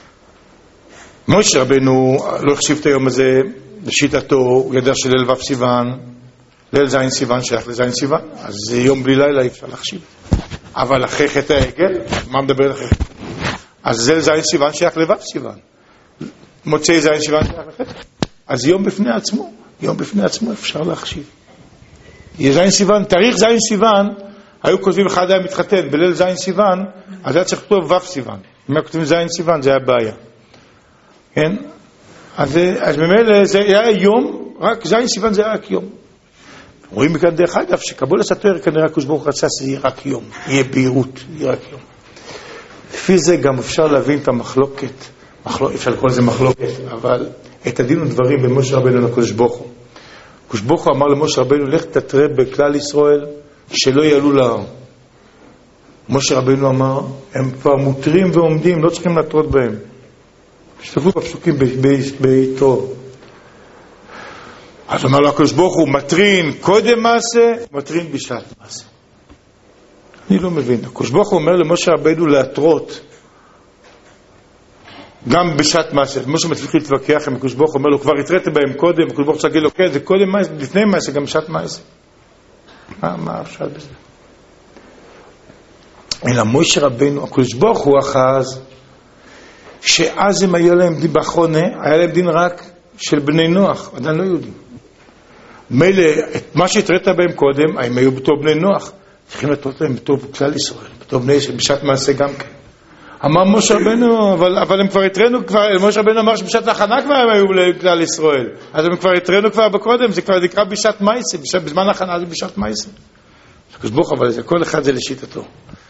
משה רבנו לא החשיב את היום הזה לשיטתו, הוא ידע שליל ו' סיוון, ליל זין סיוון שייך לזין סיוון, אז זה יום בלי לילה, אי אפשר להחשיב. אבל אחרי חטא העגל, מה מדבר אחרי? אז ליל זין סיוון שייך לו' סיוון. מוצאי זין סיוון שייך לחטא. אז יום בפני עצמו, יום בפני עצמו אפשר להחשיב. זין סיוון, תאריך זין סיוון, היו כותבים אחד היה מתחתן בליל זין סיוון, אז היה צריך לכתוב ו' סיוון. אם היה כותבים זין סיוון, זה היה בעיה. כן? אז, אז ממילא זה היה יום, רק זין סיוון זה היה רק יום. רואים מכאן דרך אגב, שקבול הסתירה כנראה הקדוש ברוך הוא רצה שזה יהיה רק יום, יהיה בהירות, יהיה רק יום. לפי זה גם אפשר להבין את המחלוקת, מחלוק, אפשר לקרוא לזה מחלוקת, אבל את הדין ודברים בין משה רבנו לקדוש ברוך הוא. הקדוש ברוך הוא אמר למשה רבנו, לך תתרה בכלל ישראל שלא יעלו להר. משה רבנו אמר, הם כבר מותרים ועומדים, לא צריכים להתרות בהם. שתפו בפסוקים ביתרו. אז אמר לו הקדוש ברוך הוא, מטרין קודם מעשה, מטרין בשעת מעשה. אני לא מבין. הקדוש ברוך הוא אומר למשה רבנו להתרות גם בשעת מעשה. משה מצליח להתווכח עם הקדוש ברוך הוא אומר לו, כבר התראת בהם קודם, הקדוש ברוך הוא תגיד לו, כן, זה קודם מעשה, לפני מעשה, גם בשעת מעשה. מה, מה אפשר בזה? אלא משה רבנו, הקדוש ברוך הוא אחז, שאז הם היו להם דין באחרונה, היה להם דין רק של בני נוח, עדיין לא יהודים. מילא, את מה שהתראת בהם קודם, הם היו בתור בני נוח, צריכים לתות להם בתור כלל ישראל, בתור בני שבשעת מעשה גם כן. אמר משה רבנו, אבל, אבל הם כבר התרנו, כבר, משה רבנו אמר שבשעת ההכנה כבר הם היו לכלל ישראל, אז הם כבר התרנו כבר בקודם, זה כבר נקרא בשעת מעשה, בשעת, בזמן ההכנה זה בשעת מעשה. אז בוך, אבל זה, כל אחד זה לשיטתו.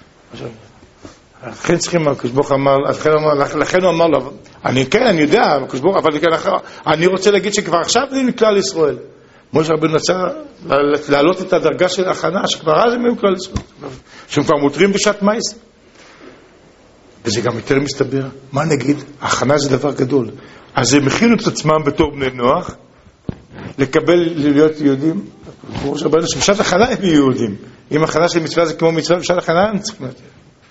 לכן צריכים, הקדוש אמר, לכן הוא אמר לו, אני כן, אני יודע, אבל אני רוצה להגיד שכבר עכשיו זה מכלל ישראל. משה רבנו רצה להעלות את הדרגה של ההכנה, שכבר אז הם היו כלל ישראל, שהם כבר מותרים בשעת מעשה. וזה גם יותר מסתבר. מה נגיד? ההכנה זה דבר גדול. אז הם הכינו את עצמם בתור בני נוח, לקבל, להיות יהודים. משה רבנו שבשעת הכנה הם יהודים. אם הכנה של מצווה זה כמו מצווה, בשעת הכנה הם צריכים להיות.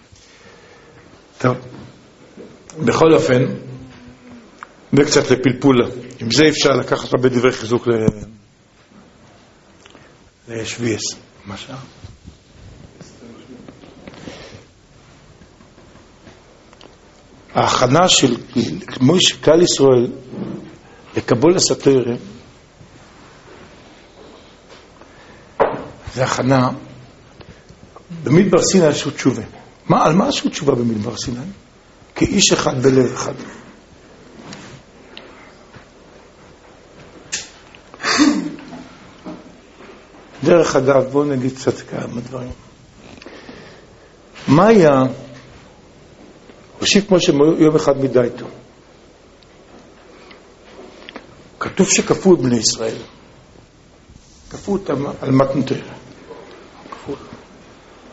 טוב, בכל אופן, וקצת לפלפולה. עם זה אפשר לקחת הרבה דברי חיזוק לשוויס. מה שעה? ההכנה של כלל ישראל לקבול הסתירה זה הכנה במדבר סיני עשו תשובה. מה, על מה עשו תשובה במדבר סיני? כאיש אחד בלב אחד. דרך אגב, בואו נגיד קצת כמה דברים. מה היה? הושיב כמו שיום אחד מדי איתו. כתוב שכפו את בני ישראל. כפו אותם על מתנתר. כפו אותם.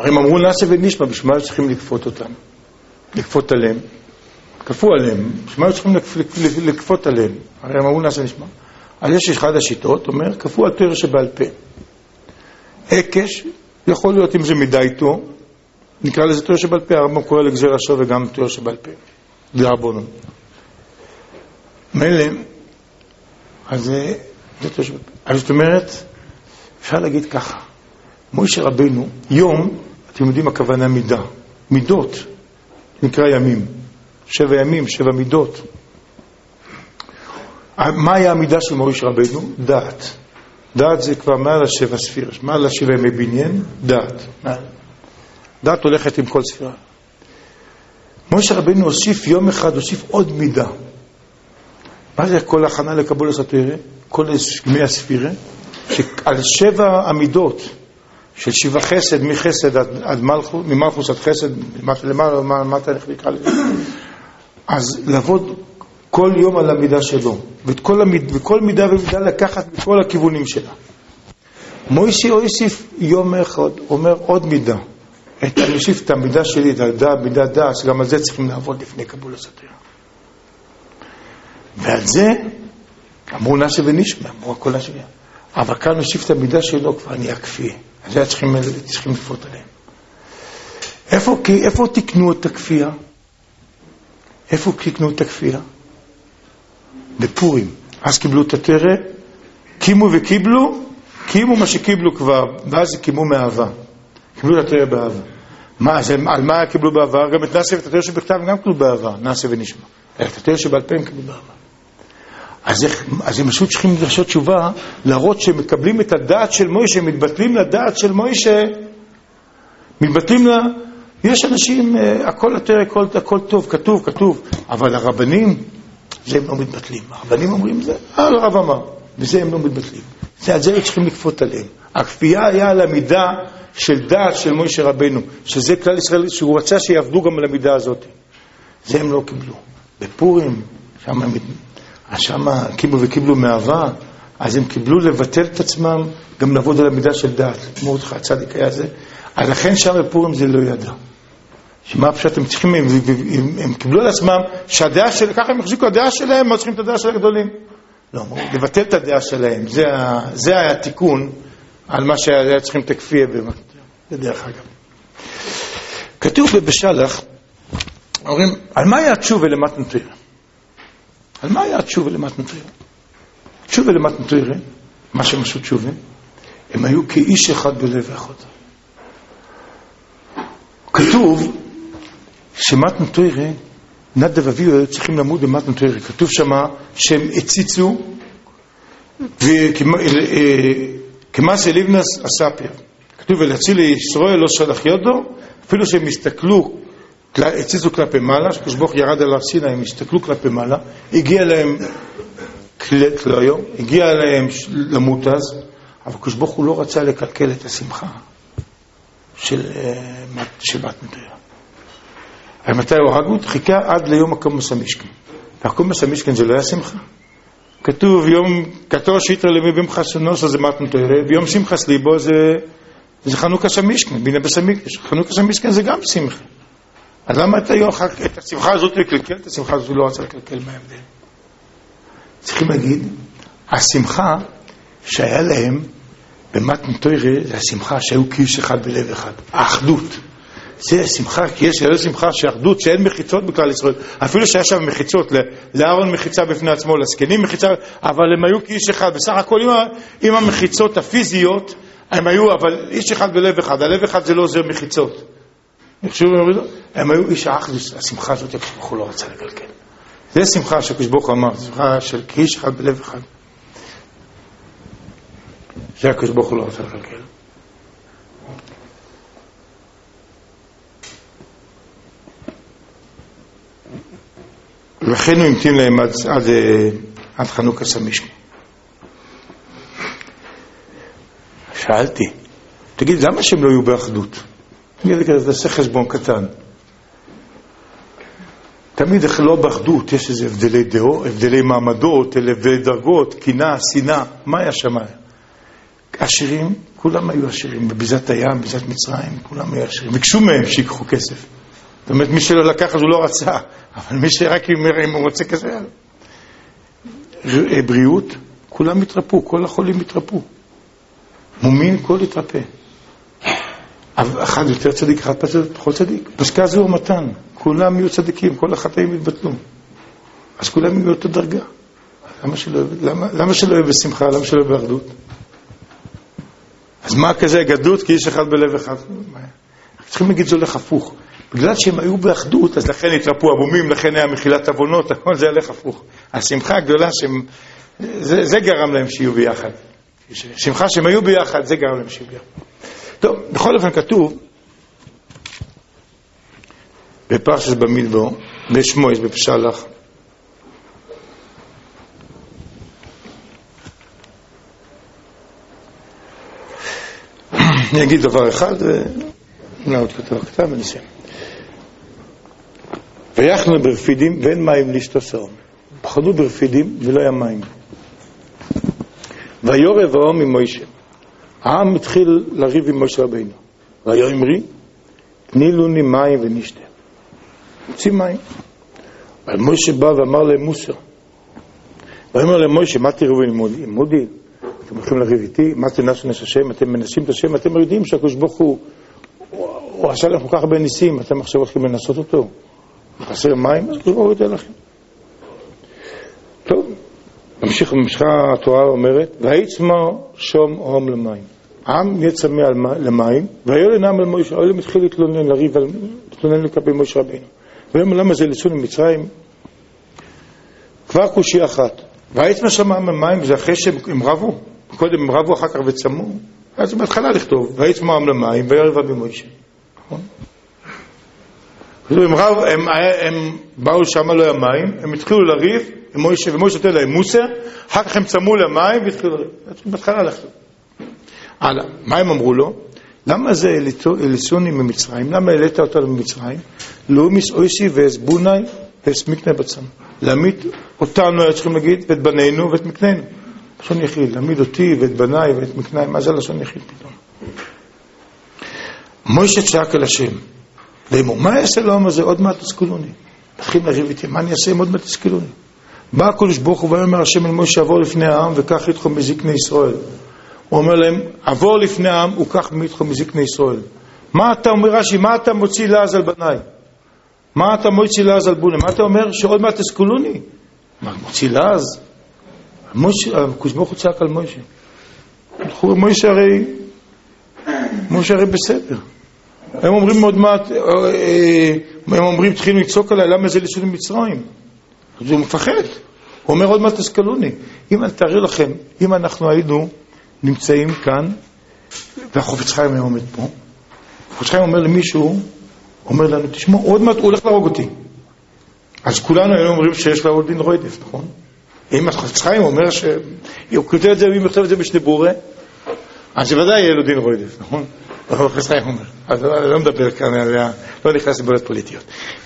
הרי הם אמרו נעשה ונשמע, בשביל מה צריכים לכפות אותם? לכפות עליהם. כפו עליהם, בשביל מה צריכים לכפות עליהם? הרי הם אמרו נעשה ונשמע. אז יש אחד השיטות, אומר, כפו על תורה שבעל פה. עקש, יכול להיות אם זה מידה איתו, נקרא לזה תורה שבעל פה, הרמב"ם קורא לגזיר השור וגם תורה שבעל פה. זה רבונן. מילא, אז זה תורה שבעל פה. אז זאת אומרת, אפשר להגיד ככה, מוישה רבינו, יום, אתם יודעים הכוונה מידה, מידות, נקרא ימים, שבע ימים, שבע מידות. מה היה המידה של מוישה רבינו? דעת. דעת זה כבר מעל השבע ספירה, מעל השבע ימי בניין, דעת. דעת הולכת עם כל ספירה. מוישה רבינו הוסיף יום אחד, הוסיף עוד מידה. מה זה כל הכנה לקבולת התורה? כל ימי הספירה? שעל שבע עמידות של שבע חסד, מחסד עד, עד מלכות, ממלכוס עד חסד, למעלה, מה אתה איך נקרא לזה? אז לעבוד כל יום על המידה שלו, וכל, המיד, וכל מידה ומידה לקחת בכל הכיוונים שלה. מוישה הוסיף יום אחד, אומר עוד מידה. את, אני אוסיף את המידה שלי, את הדעה, מידה דעה, שגם על זה צריכים לעבוד לפני קבולת התורה. ועל זה אמרו נעשה ונשמע, אמרו הכל השני. אבל כאן נוסיף את המידה שלו, כבר נהיה כפי. אז זה צריכים, צריכים לפות עליהם. איפה, איפה תקנו את הכפייה? איפה תקנו את הכפייה? בפורים. אז קיבלו את התורה, קימו וקיבלו, קימו מה שקיבלו כבר, ואז קימו מאהבה. קיבלו את התורה באהבה. מה, זה, על מה קיבלו באהבה? גם את נעשה ואת התורה שבכתב גם קיבלו באהבה, נעשה ונשמע. את התורה שבעל פה הם קיבלו באהבה. אז, אז הם פשוט צריכים לעשות תשובה, להראות שהם מקבלים את הדעת של מוישה, הם מתבטלים לדעת של מוישה, מתבטלים לה, יש אנשים, הכל התורה, הכל, הכל טוב, כתוב, כתוב, אבל הרבנים, זה הם לא מתבטלים. הרבנים אומרים זה, אה, הרב אמר, וזה הם לא מתבטלים. זה, על זה הם צריכים לקפות עליהם. הכפייה היה על המידה של דעת של מוישה רבינו, שזה כלל ישראל, שהוא רצה שיעבדו גם על המידה הזאת. זה הם לא קיבלו. בפורים, שם הם אז שם קיבלו וקיבלו מאהבה, אז הם קיבלו לבטל את עצמם, גם לעבוד על המידה של דעת, כמו אותך, הצדיק היה זה. אז לכן שם בפורים זה לא ידע. שמה פשוט הם צריכים, הם, הם, הם קיבלו על עצמם, שהדעה של, ככה הם החזיקו הדעה שלהם, מה צריכים את הדעה של הגדולים? לא, לבטל את הדעה שלהם, זה, זה היה התיקון על מה שהיה צריכים תקפייה, זה דרך אגב. כתוב בבשלח, אומרים, על מה היה תשובה למתן תורה? על מה היה תשובה למתן תורה? תשובה למתן תורה, מה שהם עשו תשובה, הם היו כאיש אחד בלב אחד. כתוב שמתן תורה, נדב ואביהו היו צריכים למוד במתן תורה. כתוב שמה שהם הציצו, וכמעשה ליבנס הספר. כתוב ולהציל לישראל לא שלח יודו, אפילו שהם הסתכלו, הציצו כלפי מעלה, שקשבוך ירד על הר סיני, הם הסתכלו כלפי מעלה, הגיע להם כליו, הגיע להם למות אז, אבל קשבוך הוא לא רצה לקלקל את השמחה של, של מתן תורה. מתי הוא הרגות? חיכה עד ליום הקומוס המשכן. והקומוס המשכן זה לא היה שמחה. כתוב יום, כתוב שיתר למי במחה סנוס, זה מתן תורה, ביום שמחה סליבו זה, זה חנוכה שמשכן, בינה בסמיקש. חנוכה שמשכן זה גם שמחה. אז למה את, היום, את השמחה הזאת לקלקל? את השמחה הזאת לא רצה לקלקל מה ההבדל. צריכים להגיד, השמחה שהיה להם במתן תורה, זה השמחה שהיו כאיש אחד בלב אחד. האחדות. זה השמחה, כי יש לזה שמחה שהאחדות, שאין מחיצות בכלל ישראל. אפילו שהיה שם מחיצות, לארון מחיצה בפני עצמו, לזקנים מחיצה, אבל הם היו כאיש אחד. בסך הכל עם, עם המחיצות הפיזיות, הם היו, אבל איש אחד בלב אחד. הלב אחד זה לא עוזר מחיצות. הם היו איש האחדות, השמחה הזאת הקשבוך הוא לא רצה לקלקל. זה השמחה שקשבוך אמר, שמחה של כאיש אחד בלב אחד. זה הקשבוך הוא לא רצה לקלקל. לכן הוא המתין להם עד, עד, עד חנוכה המשכן. שאלתי, תגיד, למה שהם לא יהיו באחדות? תגיד, זה חשבון קטן. תמיד לא באחדות, יש איזה הבדלי דעות, הבדלי מעמדות, הבדלי דרגות, קינה, שנאה, מה היה שם? עשירים, כולם היו עשירים, בביזת הים, בביזת מצרים, כולם היו עשירים, ביקשו מהם שיקחו כסף. זאת אומרת, מי שלא לקח אז הוא לא רצה, אבל מי שרק אם הוא רוצה כזה, בריאות, כולם התרפו, כל החולים התרפו. מומין, כל התרפא. אחד יותר צדיק, אחד פחות צדיק. פסקה זו ומתן, כולם יהיו צדיקים, כל החטאים יתבטלו. אז כולם יהיו אותו דרגה. למה שלא, למה, למה שלא יהיה בשמחה, למה שלא יהיה באחדות? אז מה כזה גדלות? כי יש אחד בלב אחד. צריכים להגיד זה הולך הפוך. בגלל שהם היו באחדות, אז לכן התרפו המומים, לכן היה מחילת אבונות, הכל זה הולך הפוך. השמחה הגדולה, שהם, זה, זה גרם להם שיהיו ביחד. שמחה שהם היו ביחד, זה גרם להם שיהיו ביחד. טוב, בכל אופן כתוב, בפרשת במדבר, בשמואל, בפשלח, אני אגיד דבר אחד, לא עוד כתב כתב ונסיים. ויחנו ברפידים ואין מים לשתוסם. פחדו ברפידים ולא היה מים. ויורא העם עם מוישה. העם התחיל לריב עם מוישה רבינו. ויאמרי, תני לנו מים ונשתה. הוציא מים. אבל מוישה בא ואמר להם מוסר. ואמר להם מוישה, מה תראו עם מודי? אתם הולכים לריב איתי, מה תנסו נס השם, אתם מנסים את השם, אתם יודעים שהקדוש ברוך הוא, הוא עשה לכם כל כך הרבה ניסים, אתם עכשיו הולכים לנסות אותו. חסר מים, אז הוא רואה לכם. טוב, ממשיך, ממשיכה התורה אומרת, ויצמא שום הום למים. העם יצמא למים, והיו לנעם על מוישה, היו מתחיל להתלונן, לריב, להתלונן לקבל מוישה רבינו. ואומר, למה זה ליצאו למצרים? כבר קושי אחת. ויצמא שם המים, וזה אחרי שהם רבו. קודם הם רבו, אחר כך וצמו. אז בהתחלה לכתוב, ויצמא הום למים, ויריב רבי מוישה. נכון? הם, רב, הם, הם באו שם לא היה מים, הם התחילו לריב, ומוישה, ומוישה נתן להם מוסר, אחר כך הם צמו למים והתחילו לריב. בהתחלה לכתוב. הלאה, מה הם אמרו לו? למה זה אליסוני ממצרים? למה העלית אותנו ממצרים? לא מסעויסי והסבוני והסמיקנה בצם. להעמיד אותנו, היה צריכים להגיד, ואת בנינו ואת מקננו. לשון יחיד, להעמיד אותי ואת בניי ואת מקנאי, מה זה לשון יחיד פתאום? מוישה צעק אל השם. ואמרו, מה יעשה לעם הזה? עוד מעט תסכלוני. מתחילים לריב איתי, מה אני אעשה עם עוד מעט תסכלוני? בא הקדוש ברוך הוא ואומר השם אל מוישה, עבור לפני העם וקח איתכם מזקני ישראל. הוא אומר להם, עבור לפני העם וקח איתכם מזקני ישראל. מה אתה אומר רש"י? מה אתה מוציא לעז על בניי? מה אתה מוציא לעז על בוני? מה אתה אומר? שעוד מעט תסכלוני? מה, מוציא לעז? הקדוש ברוך הוא צעק על מוישה. מוישה הרי, מוישה הרי בסדר. הם אומרים מאוד מעט, הם אומרים, תחילו לצעוק עליי, למה זה ליצאו למצרים? אז הוא מפחד. הוא אומר, עוד מעט תסכלוני. אם אני תארי לכם, אם אנחנו היינו נמצאים כאן, והחפץ חיים היה עומד פה, החפץ חיים אומר למישהו, אומר לנו, תשמע, עוד מעט הוא הולך להרוג אותי. אז כולנו היינו אומרים שיש לו דין רוידף, נכון? אם החפץ חיים אומר ש... הוא כותב את זה, אם יכתוב את זה בשני בורה, אז שוודאי יהיה לו דין רוידף, נכון? אבל החפץ חיים אומר. אז אני לא מדבר כאן, לא נכנס לבעיות פוליטיות.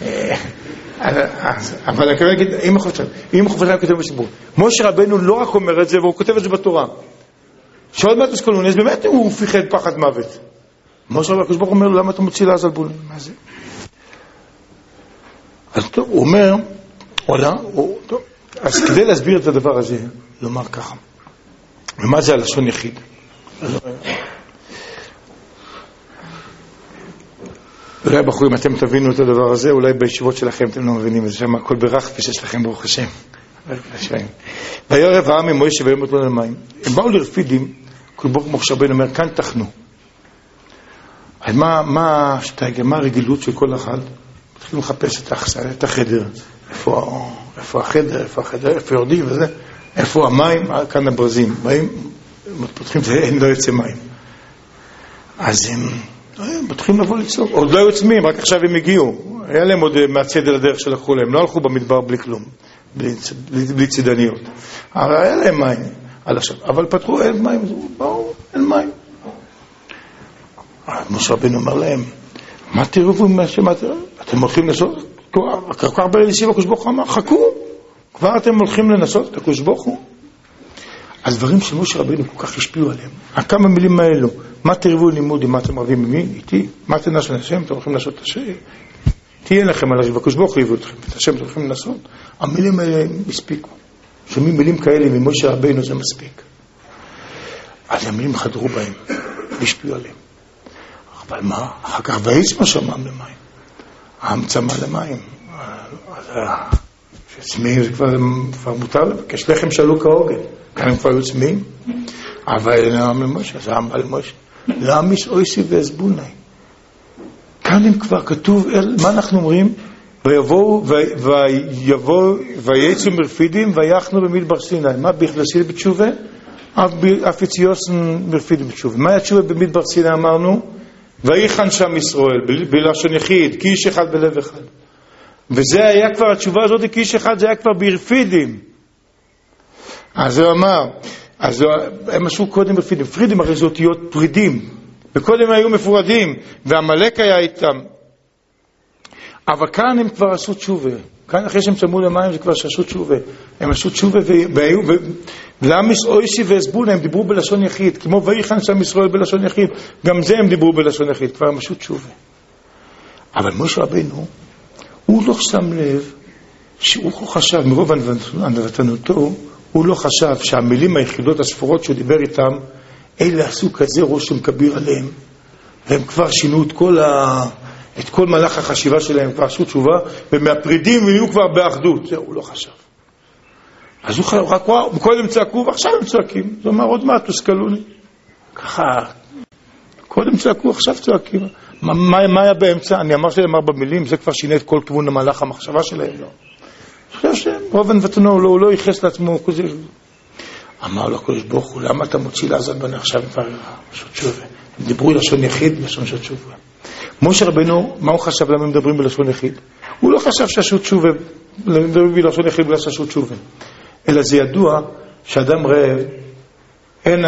אבל אני אגיד, אם החפץ חיים כותב בשני בורה, משה רבנו לא רק אומר את זה, והוא כותב את זה בתורה. שעוד מעט תסכלוני, אז באמת הוא פיחד פחד מוות. משה רבנו, הקדוש ברוך הוא אומר לו, למה אתה מוציא לעז על בוני? מה זה? אז טוב, הוא אומר, עולה, טוב, אז כדי להסביר את הדבר הזה, לומר ככה, ומה זה הלשון יחיד? אולי בחורים אתם תבינו את הדבר הזה, אולי בישיבות שלכם אתם לא מבינים את זה, שם הכל ברח ושש לכם ברוך השם. ויורא העם עם מוישה ויאמר לו למים. הם באו לרפידים, כל ברוך משה רבנו אומר, כאן תחנו. אז מה, מה, שתייגה, מה הרגילות של כל אחד? מתחילים לחפש את, החסר, את החדר, איפה, איפה החדר, איפה החדר, איפה יורדים וזה, איפה המים, כאן הברזים, באים, פותחים, אין לא יוצא מים. אז הם, הם מתחילים לבוא לצלוק, עוד לא יוצאים, רק עכשיו הם הגיעו, היה להם עוד מהצד על הדרך שלקחו להם, לא הלכו במדבר בלי כלום, בלי, בלי, בלי צידניות, אבל היה להם מים, עד עכשיו, אבל פתחו, אין מים, באו, אין מים. משה רבנו אומר להם, מה תראו מה שמעתם? אתם הולכים לנסות? כל כך הרבה ניסים הקדוש ברוך הוא אמר, חכו, כבר אתם הולכים לנסות את הקדוש ברוך הוא? הדברים שמשה רבינו כל כך השפיעו עליהם. כמה מילים האלו, מה תרבו לימוד עם מה אתם רבים ממי? איתי? מה תנע של השם? אתם הולכים לעשות את השם? תהיה לכם על הריב, הקדוש ברוך הוא יבוא אתכם, את השם אתם הולכים לעשות. המילים האלה מספיקו. שומעים מילים כאלה ממשה רבינו זה מספיק. אז המילים חדרו בהם, השפיעו עליהם. אבל מה? אחר כך ויצמא שמם למים. ההמצמה למים. צמאים זה כבר, כבר מותר לבקש. לחם שלו כהוגן. כאן הם כבר היו צמאים. אבל אינם למשה, זה העם בא למשה. להמיס אויסי ועזבוני. כאן הם כבר כתוב, מה אנחנו אומרים? ויבואו, ויבואו, ויצאו מרפידים, ויחנו במדבר סיני. מה בכלסי בתשובה? אף יציוסן מרפידים בתשובה. מה התשובה במדבר סיני אמרנו? ויחן שם ישראל, בלשון יחיד, כי איש אחד בלב אחד. וזה היה כבר, התשובה הזאת, כי איש אחד, זה היה כבר ברפידים. אז הוא אמר, אז הם עשו קודם ברפידים. פרידים הרי זה אותיות פרידים. וקודם היו מפורדים, והמלאק היה איתם. אבל כאן הם כבר עשו תשובה. כאן אחרי שהם צמו למים זה כבר שעשו תשובה. הם עשו תשובה והיו, ולעמיס אויסי והסבונה, הם דיברו בלשון יחיד, כמו ויחן שם ישראל בלשון יחיד, גם זה הם דיברו בלשון יחיד, כבר הם עשו תשובה. אבל משה רבינו, הוא לא שם לב, שהוא חשב, מרוב ענוותנותו, הוא לא חשב שהמילים היחידות הספורות שהוא דיבר איתם, אלה עשו כזה רושם כביר עליהם, והם כבר שינו את כל ה... את כל מלאך החשיבה שלהם, כבר עשו תשובה, ומהפרידים הם יהיו כבר באחדות. זהו, הוא לא חשב. אז הוא רק וואו, קודם צעקו, ועכשיו הם צועקים. זאת אומרת, עוד מעט תוסכלו לי. ככה, קודם צעקו, עכשיו צועקים. מה, מה, מה היה באמצע? אני אמר שלהם ארבע מילים, זה כבר שינה את כל כיוון המלאך המחשבה שלהם, לא. אני חושב שרוב ענוותנו, הוא לא, הוא לא ייחס לעצמו כזה. אמר לו, הקדוש ברוך הוא, למה אתה מוציא לעזת בני עכשיו כבר לעשות תשובה? הם דיברו לשון יחיד, לשון של תשובה. משה רבינו, מה הוא חשב למה הם מדברים בלשון יחיד? הוא לא חשב שעשו תשובה, מדברים בלשון יחיד בגלל שעשו תשובה. אלא זה ידוע שאדם רעב, אין,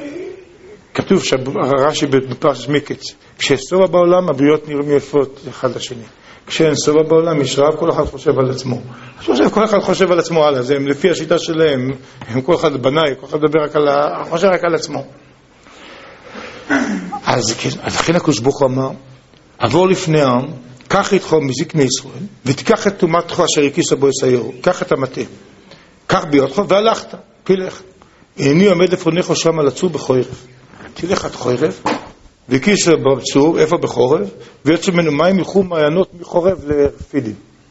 כתוב שהרש"י בפרשת מקץ, כשסובה בעולם הבריות נראים יפות אחד לשני. כשאין סובה בעולם יש רעב, כל אחד חושב על עצמו. אז חושב, כל אחד חושב על עצמו הלאה, זה הם לפי השיטה שלהם, הם כל אחד בנאי, כל אחד מדבר רק על, חושב רק על עצמו. אז כן, אז לכן הקדוש ברוך הוא אמר, עבור לפני העם, קח איתך מזקני ישראל, ותיקח את תומתך אשר הקיסה בו יסיירו, קח את המטה, קח ביודך, והלכת, פילך. איני עומד לפניך שם על הצור בחורף. תלך עד חורף, והקיסה בצור, איפה בחורף, ויוצא ממנו מים ילכו מעיינות מחורף לרפידים.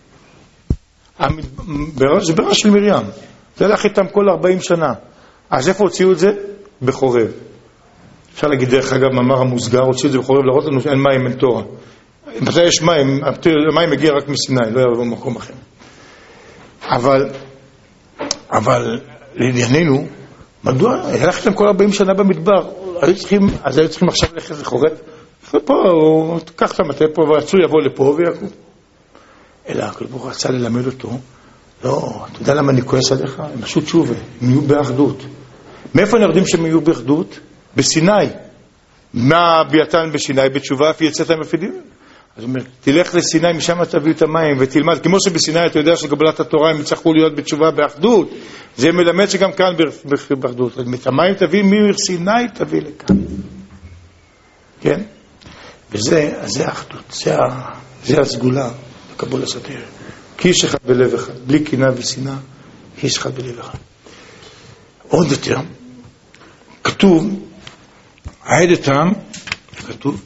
זה ברש של מרים. זה הלך איתם כל ארבעים שנה. אז איפה הוציאו את זה? בחורף. אפשר להגיד דרך אגב, מאמר המוסגר, הוציאו את זה בחורף, להראות לנו שאין מים, אין תורה. מתי יש מים? המים מגיע רק מסיני, לא יבוא במקום אחר. אבל, אבל, לענייננו, מדוע? הלכתם כל ארבעים שנה במדבר, היו צריכים, אז היו צריכים עכשיו ללכת לחורף, ופה, הוא תקח את המטה פה, והצור יבוא לפה ויקום. אלא, הקדוש ברוך הוא רצה ללמד אותו, לא, אתה יודע למה אני כועס עליך? הם עשו תשובה, הם יהיו באחדות. מאיפה אנחנו יודעים שהם יהיו באחדות? בסיני. מה ביתן בסיני? בתשובה אף יצאת מפחידים? אז הוא אומר, תלך לסיני, משם תביא את המים ותלמד. כמו שבסיני אתה יודע שקבלת התורה הם יצטרכו להיות בתשובה באחדות. זה מלמד שגם כאן באחדות. את המים תביא מסיני תביא לכאן. כן? וזה, זה האחדות. זה, זה הסגולה לקבול הסתיר. כי איש אחד בלב אחד. בלי קנאה ושנאה, איש אחד בלב אחד. עוד יותר, כתוב, העדת העם, כתוב,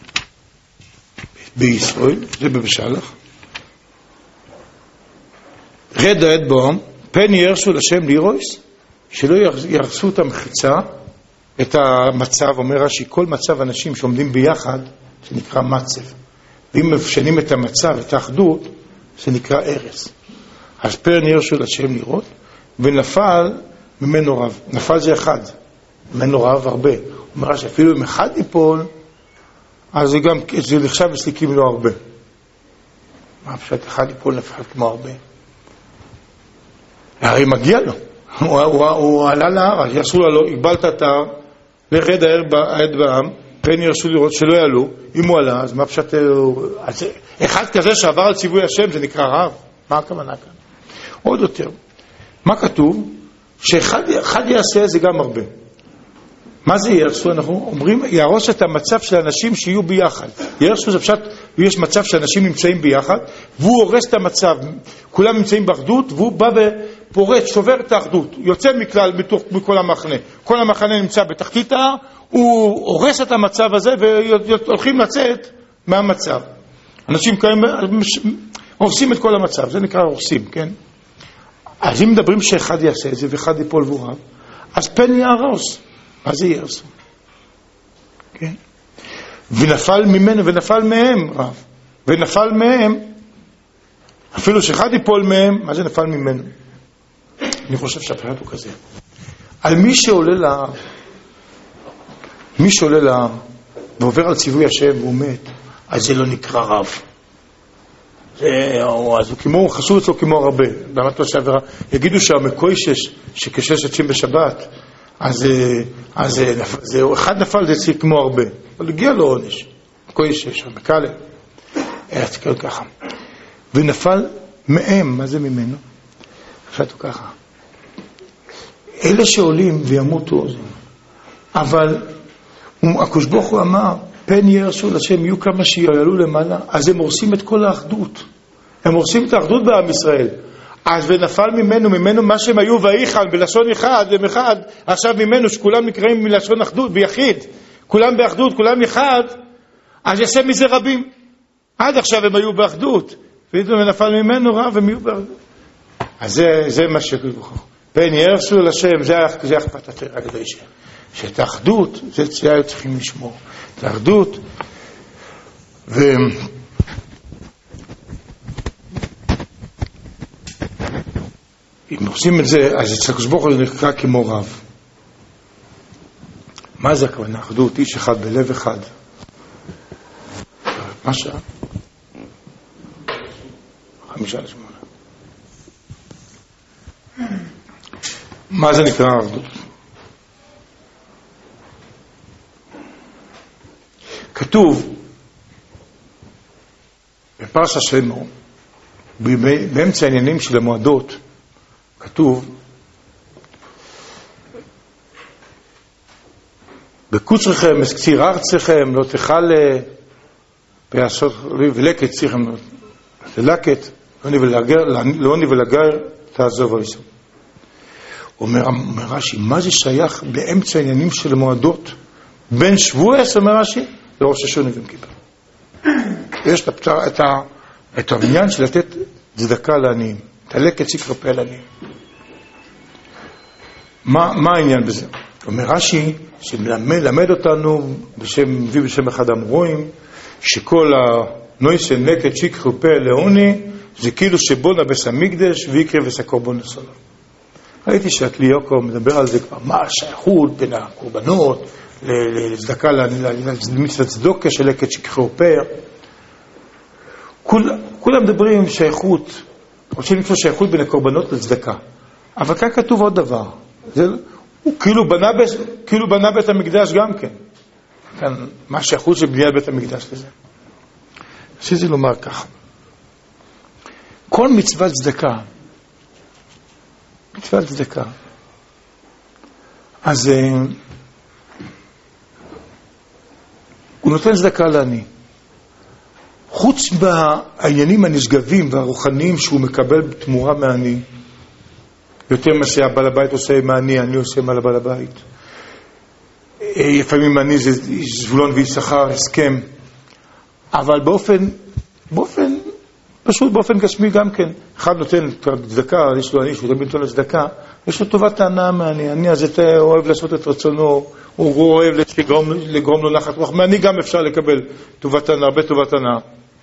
בישראל, זה בבשלח, רד העד בעם, פן ירשו לשם לירויס, שלא ירסו את המחיצה, את המצב, אומר רש"י, כל מצב אנשים שעומדים ביחד, זה נקרא מצב. ואם מפשנים את המצב, את האחדות, זה נקרא ארס. אז פן ירשו לשם לירות, ונפל ממנו רב. נפל זה אחד, ממנו רב הרבה. הוא אומר שאפילו אם אחד ייפול, אז זה גם, זה נחשב מסליקים לו הרבה. מה פשוט אחד ייפול נפל כמו הרבה? הרי מגיע לו. הוא, הוא, הוא עלה להר, יעשו לו, הגבלת את ההר, לרד העד בעם, פן ירשו לראות שלא יעלו, אם הוא עלה, אז מה פשוט, אז אחד כזה שעבר על ציווי השם, זה נקרא רב. מה הכוונה כאן? עוד יותר, מה כתוב? שאחד אחד יעשה זה גם הרבה. מה זה יהרסו? אנחנו אומרים, יהרוס את המצב של אנשים שיהיו ביחד. יהרסו זה פשוט, יש מצב שאנשים נמצאים ביחד, והוא הורס את המצב, כולם נמצאים באחדות, והוא בא ופורט, שובר את האחדות, יוצא מכלל בתוך, מכל המחנה. כל המחנה נמצא בתחתית ההר, הוא הורס את המצב הזה, והולכים לצאת מהמצב. אנשים כאלה הורסים את כל המצב, זה נקרא הורסים, כן? אז אם מדברים שאחד יעשה את זה, ואחד ייפול והוא רב, אז פן יהרוס. מה זה יהרסו? כן? ונפל ממנו, ונפל מהם רב. ונפל מהם, אפילו שאחד ייפול מהם, מה זה נפל ממנו? אני חושב שהפרט הוא כזה. על מי שעולה להר, מי שעולה להר, ועובר על ציווי השם והוא מת, אז זה לא נקרא רב. זה, אז הוא כמו, חשוב אצלו כמו הרבה. באמת לא שעברה. יגידו שהמקוישש, שכשש עצים בשבת, אז, אז זה, אחד נפל זה צריך כמו הרבה, אבל הגיע לו עונש, כל שש, המקלה, היה תקל ככה, ונפל מהם, מה זה ממנו? פשוט ככה, אלה שעולים וימותו, אבל הקדוש ברוך הוא אמר, פן יהרסו לשם, יהיו כמה שיעלו למעלה, אז הם הורסים את כל האחדות, הם הורסים את האחדות בעם ישראל, אז ונפל ממנו, ממנו מה שהם היו ואיחן, בלשון אחד, הם אחד, עכשיו ממנו שכולם נקראים מלשון אחדות, ביחיד, כולם באחדות, כולם אחד, אז יעשה מזה רבים. עד עכשיו הם היו באחדות, ונפל ממנו רב, הם יהיו באחדות. אז זה, זה מה שכתוב. פן יהרסו לשם, זה, זה אכפת התרא הקדושה. שאת האחדות, זה היו צריכים לשמור. את האחדות, ו... אם עושים את זה, אז אצל הקדוש ברוך הוא נקרא כמו רב. מה זה הכוונה? אחדות, איש אחד בלב אחד. מה שעה? חמישה לשמונה. מה זה נקרא אחדות? כתוב בפרשת שלמה, באמצע העניינים של המועדות, כתוב בקוצרכם, קציר ארצכם, לא תחלה פעשות ולקט צריכם ללקט, לא ני ולגר תעזוב הריסו. אומר רש"י, מה זה שייך באמצע העניינים של המועדות? בין שבועס, אומר רש"י, לראש השונה ויום כיפר. יש את, את העניין של לתת צדקה לעניים, את הלקט שיקרפא לעניים. מה, מה העניין בזה? אומר רש"י, שמלמד אותנו, בשם, מביא בשם אחד המורים, שכל הנויסן לקט שיקרפא לעוני, זה כאילו שבונה בס המקדש ויקרא וסקורבון לסולו. ראיתי שהקליוקו מדבר על זה כבר, מה השייכות בין הקורבנות, לצדקה, למצוות צדוקה של לקט שיקרפא. כולם מדברים שייכות, רוצים למצוא שייכות בין הקורבנות לצדקה. אבל כאן כתוב עוד דבר. זה, הוא כאילו בנה, כאילו בנה בית המקדש גם כן. כאן, מה שייכות של בניית בית המקדש לזה. רציתי לומר כך. כל מצוות צדקה, מצוות צדקה, אז הוא נותן צדקה לעני. חוץ מהעניינים הנשגבים והרוחניים שהוא מקבל בתמורה מעני, יותר מה שהבעל הבית עושה מעני, אני עושה מעל הבעל הבית. לפעמים מעני זה זבולון ויששכר, הסכם. אבל באופן, באופן, פשוט באופן גשמי גם כן. אחד נותן צדקה, יש לו עני שהוא תמיד נותן לצדקה, יש לו טובת ההנאה מעני. אני אז אתה אוהב לעשות את רצונו, הוא אוהב לגרום, לגרום לו נחת רוח. מעני גם אפשר לקבל טובת ההנאה, הרבה טובת ההנאה.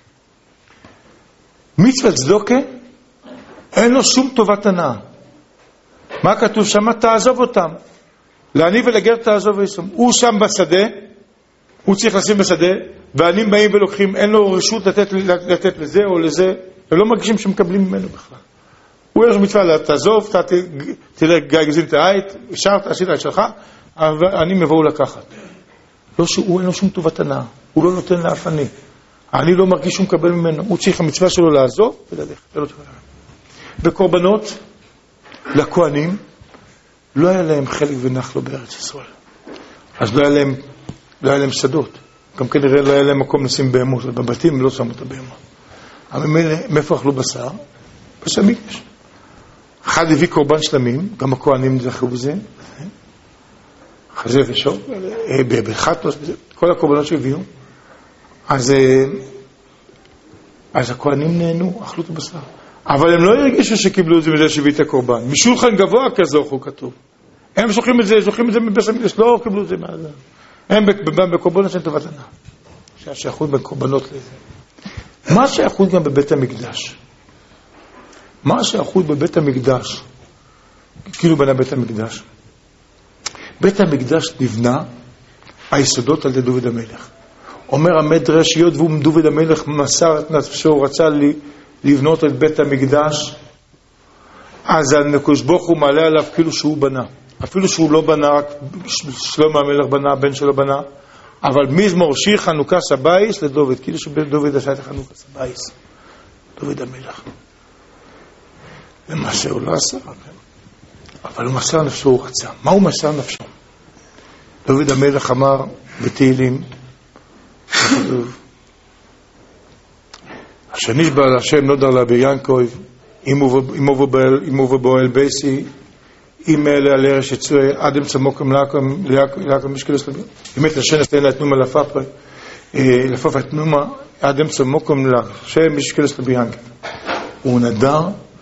מצוות צדוקה, אין לו שום טובת הנאה. מה כתוב שם? תעזוב אותם. לעני ולגר תעזוב וישום. הוא שם בשדה, הוא צריך לשים בשדה, וענים באים ולוקחים, אין לו רשות לתת, לתת לזה או לזה, הם לא מרגישים שמקבלים ממנו בכלל. הוא יש מצווה, תעזוב, תלך גזין את העית, השארת, עשית את שלך, אני מבואו לקחת. לא שהוא, אין לו שום טובת הנאה. הוא לא נותן לאף עני. אני לא מרגיש שהוא מקבל ממנו. הוא צריך המצווה שלו לעזוב וללכת. בקורבנות, לכהנים, לא היה להם חלק ונחלו בארץ ישראל. אז לא היה להם, לא היה להם שדות. גם כנראה לא היה להם מקום לשים בהמות. בבתים הם לא שמו את הבהמות. אבל מאיפה אכלו בשר? בבית המקדש. אחד הביא קורבן שלמים, גם הכהנים זכו בזה. חזה ושור, בחטוס, כל הקורבנות שהביאו. אז, אז הכהנים נהנו, אכלו את הבשר. אבל הם לא הרגישו שקיבלו את זה מזה שהביא את הקורבן. משולחן גבוה כזוך הוא כתוב. הם זוכים את זה, זוכים את זה מבית המקדש, לא קיבלו את זה מהזה. הם בקורבנות של טובת הנאה. שהשייכות בין קורבנות לזה. מה השייכות גם בבית המקדש? מה השייכות בבית המקדש? כאילו בנה בית המקדש. בית המקדש נבנה היסודות על ידי דוד המלך. אומר המדרש, היות והוא דוד המלך מסר את נפשו, הוא רצה לי, לבנות את בית המקדש, אז הקדוש ברוך הוא מעלה עליו כאילו שהוא בנה. אפילו שהוא לא בנה, רק שלמה המלך בנה, הבן שלו בנה, אבל מזמור שיר חנוכת הבייס לדוד, כאילו שדוד עשה את חנוכת הבייס, דוד המלך. למעשה הוא לא עשה, אבל הוא מסר נפשו, הוא רצה. מה הוא מסר נפשו? דוד המלך אמר בתהילים, השניש בעל השם נודר לה ביינקוב, אם הוא ובועל בייסי, אם אלה על ארש יצוי, עד אמצע מוקם ליעקם משקלס לבי. אם את השן אסתן לה תנומה לפאפה, לפאפה תנומה, עד אמצע מוקם לשם משקלס לבי ינקב. הוא נדר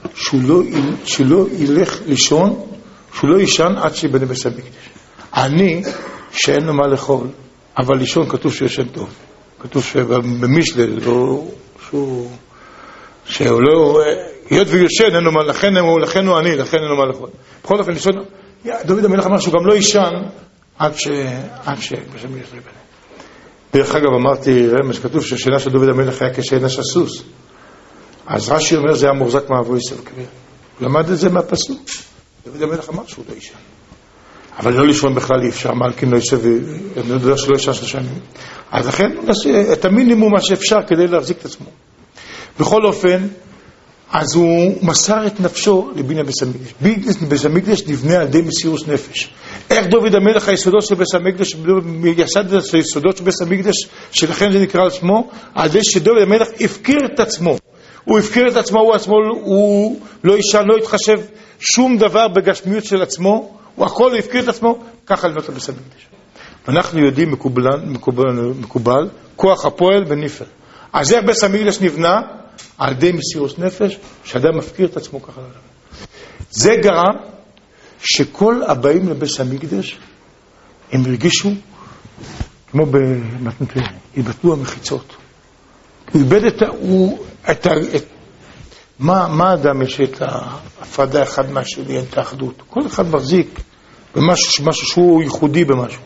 שהוא לא ילך לישון, שהוא לא יישן עד שיבנה בית המקדש. אני, שאין לו מה לאכול, אבל לישון כתוב שהוא ישן טוב. כתוב שבמשלל, שהוא, שהוא לא, היות ויושן, אין לו מה, לכן הוא, לכן הוא אני, לכן אין לו מה לאכול. בכל אופן, לישון, דוד המלך אמר שהוא גם לא יישן עד ש, עד ש, בשמי ישרי בנה. דרך אגב, אמרתי, רמז, כתוב שהשינה של דוד המלך היה כשינה של סוס. אז רש"י אומר, זה היה מוחזק מאבוי סב כביר. הוא למד את זה מהפסוק. דוד המלך אמר שהוא לא יישן. אבל לא לישון בכלל אי אפשר, מלכין לא יישב, אני יודע שלא יישן שלושה ימים. אז לכן הוא נעשה את המינימום מה שאפשר כדי להחזיק את עצמו. בכל אופן, אז הוא מסר את נפשו לבניין בית המקדש. בית המקדש נבנה על ידי מסירות נפש. איך דוד המלך היסודות של בית המקדש, יסד את היסודות של בית המקדש, שלכן זה נקרא על שמו, על ידי שדוד המלך הפקיר את עצמו. הוא הפקיר את עצמו, הוא עצמו, הוא לא ישן, לא התחשב שום דבר בגשמיות של עצמו, הוא הכל הפקיר את עצמו, ככה לבנות לבית המקדש. ואנחנו יודעים מקובל, מקובל, מקובל, כוח הפועל בניפר. אז איך בית המקדש נבנה? על ידי מסירות נפש, שאדם מפקיר את עצמו ככה. זה גרם שכל הבאים לבית המקדש, הם הרגישו, כמו במתנתן, איבדו המחיצות. הוא איבד את, הוא, את, את, מה, מה אדם יש את ההפרדה אחד מהשני, את האחדות. כל אחד מחזיק במשהו, משהו שהוא ייחודי במשהו.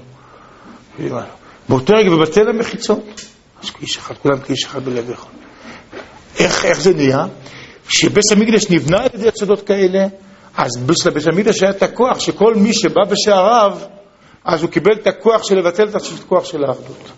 באותו רגע בבטל המחיצות, אז כאיש אחד, כולם כאיש אחד בלב אחד. איך, איך זה נהיה? שבית המקדש נבנה על ידי יסודות כאלה, אז בית המקדש היה את הכוח שכל מי שבא בשעריו, אז הוא קיבל את הכוח של לבטל את הכוח של האחדות.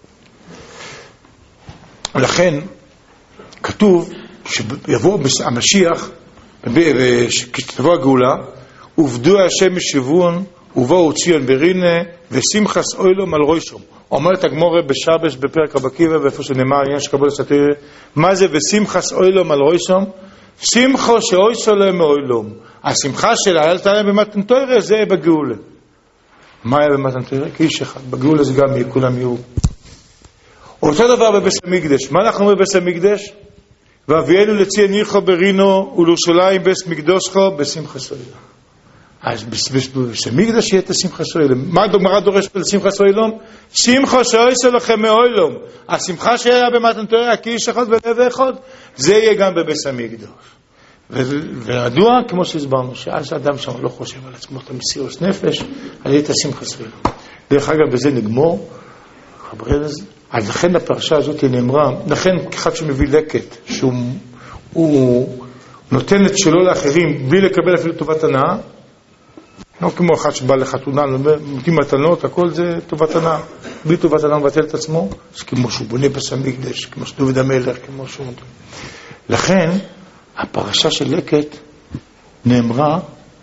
ולכן כתוב שיבוא המשיח, כשתבוא הגאולה, עובדו השם משבון, ובואו ציון ברינה, ושמחס אוילום על רוישום. אומרת הגמורה בשבש בפרק רבי עקיבא, ואיפה שנאמר עניין שקבול הסתיר, מה זה ושמחס אוילום על רוישום? שמחו שאויסו להם מאוילום. השמחה של העלת עליהם במתן תורה זה בגאולה. מה היה במתן תורה? כאיש אחד. בגאולה זה גם כולם יהיו. אותו דבר בבית המקדש. מה אנחנו אומרים בבית המקדש? ואבינו לציין ירחו ברינו ולירושלים בית מקדושכו בשמחס אוילום. אז בבית המקדש יהיה את השמחס אוילום. מה הגמרא דורשת לשמחס אוילום? שמחו שאויסו לכם מאוילום. השמחה שהיה במתן תורה כאיש אחד ולב אחד, זה יהיה גם בבית המקדש. וידוע, כמו שהסברנו, שאז האדם שם לא חושב על עצמו את המסירות נפש, על ידי את השמחס אוילום. דרך אגב, בזה נגמור, אז לכן הפרשה הזאת נאמרה, לכן אחד שמביא לקט, שהוא נותן את שלו לאחרים, בלי לקבל אפילו טובת הנאה, לא כמו אחד שבא לחתונה, נותנים מתנות, הכל זה טובת הנאה. בלי טובת הנאה מבטל את עצמו, אז כמו שהוא בונה בית המקדש, כמו שדוד המלך, כמו שהוא... לכן, הפרשה של לקט נאמרה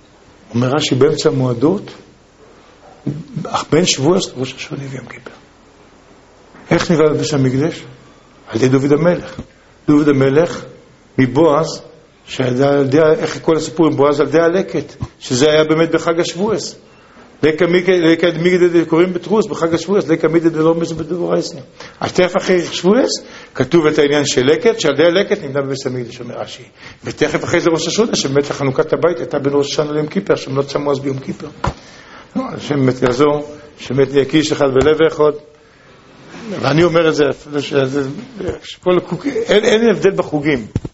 אומר רש"י באמצע המועדות, בין שבועס לראש השונה ויום כיפר. איך נברא בית המקדש? על ידי דוד המלך. דוד המלך מבועז, שידע איך כל הסיפור עם בועז על ידי הלקט, שזה היה באמת בחג השבועס. לקד מיגדד קוראים בתרוס בחג השבועס, לקד מיגדד לא מזה בדבור העשני. אז תכף אחרי שבועס, כתוב את העניין של לקט, שעל ידי הלקט נבנה בבית המקדש, אומר רש"י. ותכף אחרי זה ראש השונה, שבאמת לחנוכת הבית הייתה בין ראש השנה ליום כיפר, שהם לא צמו אז ביום כיפר. השם באמת יעזור, שבאמת יקיש אחד בלב אחד. ואני אומר את זה, אין הבדל בחוגים.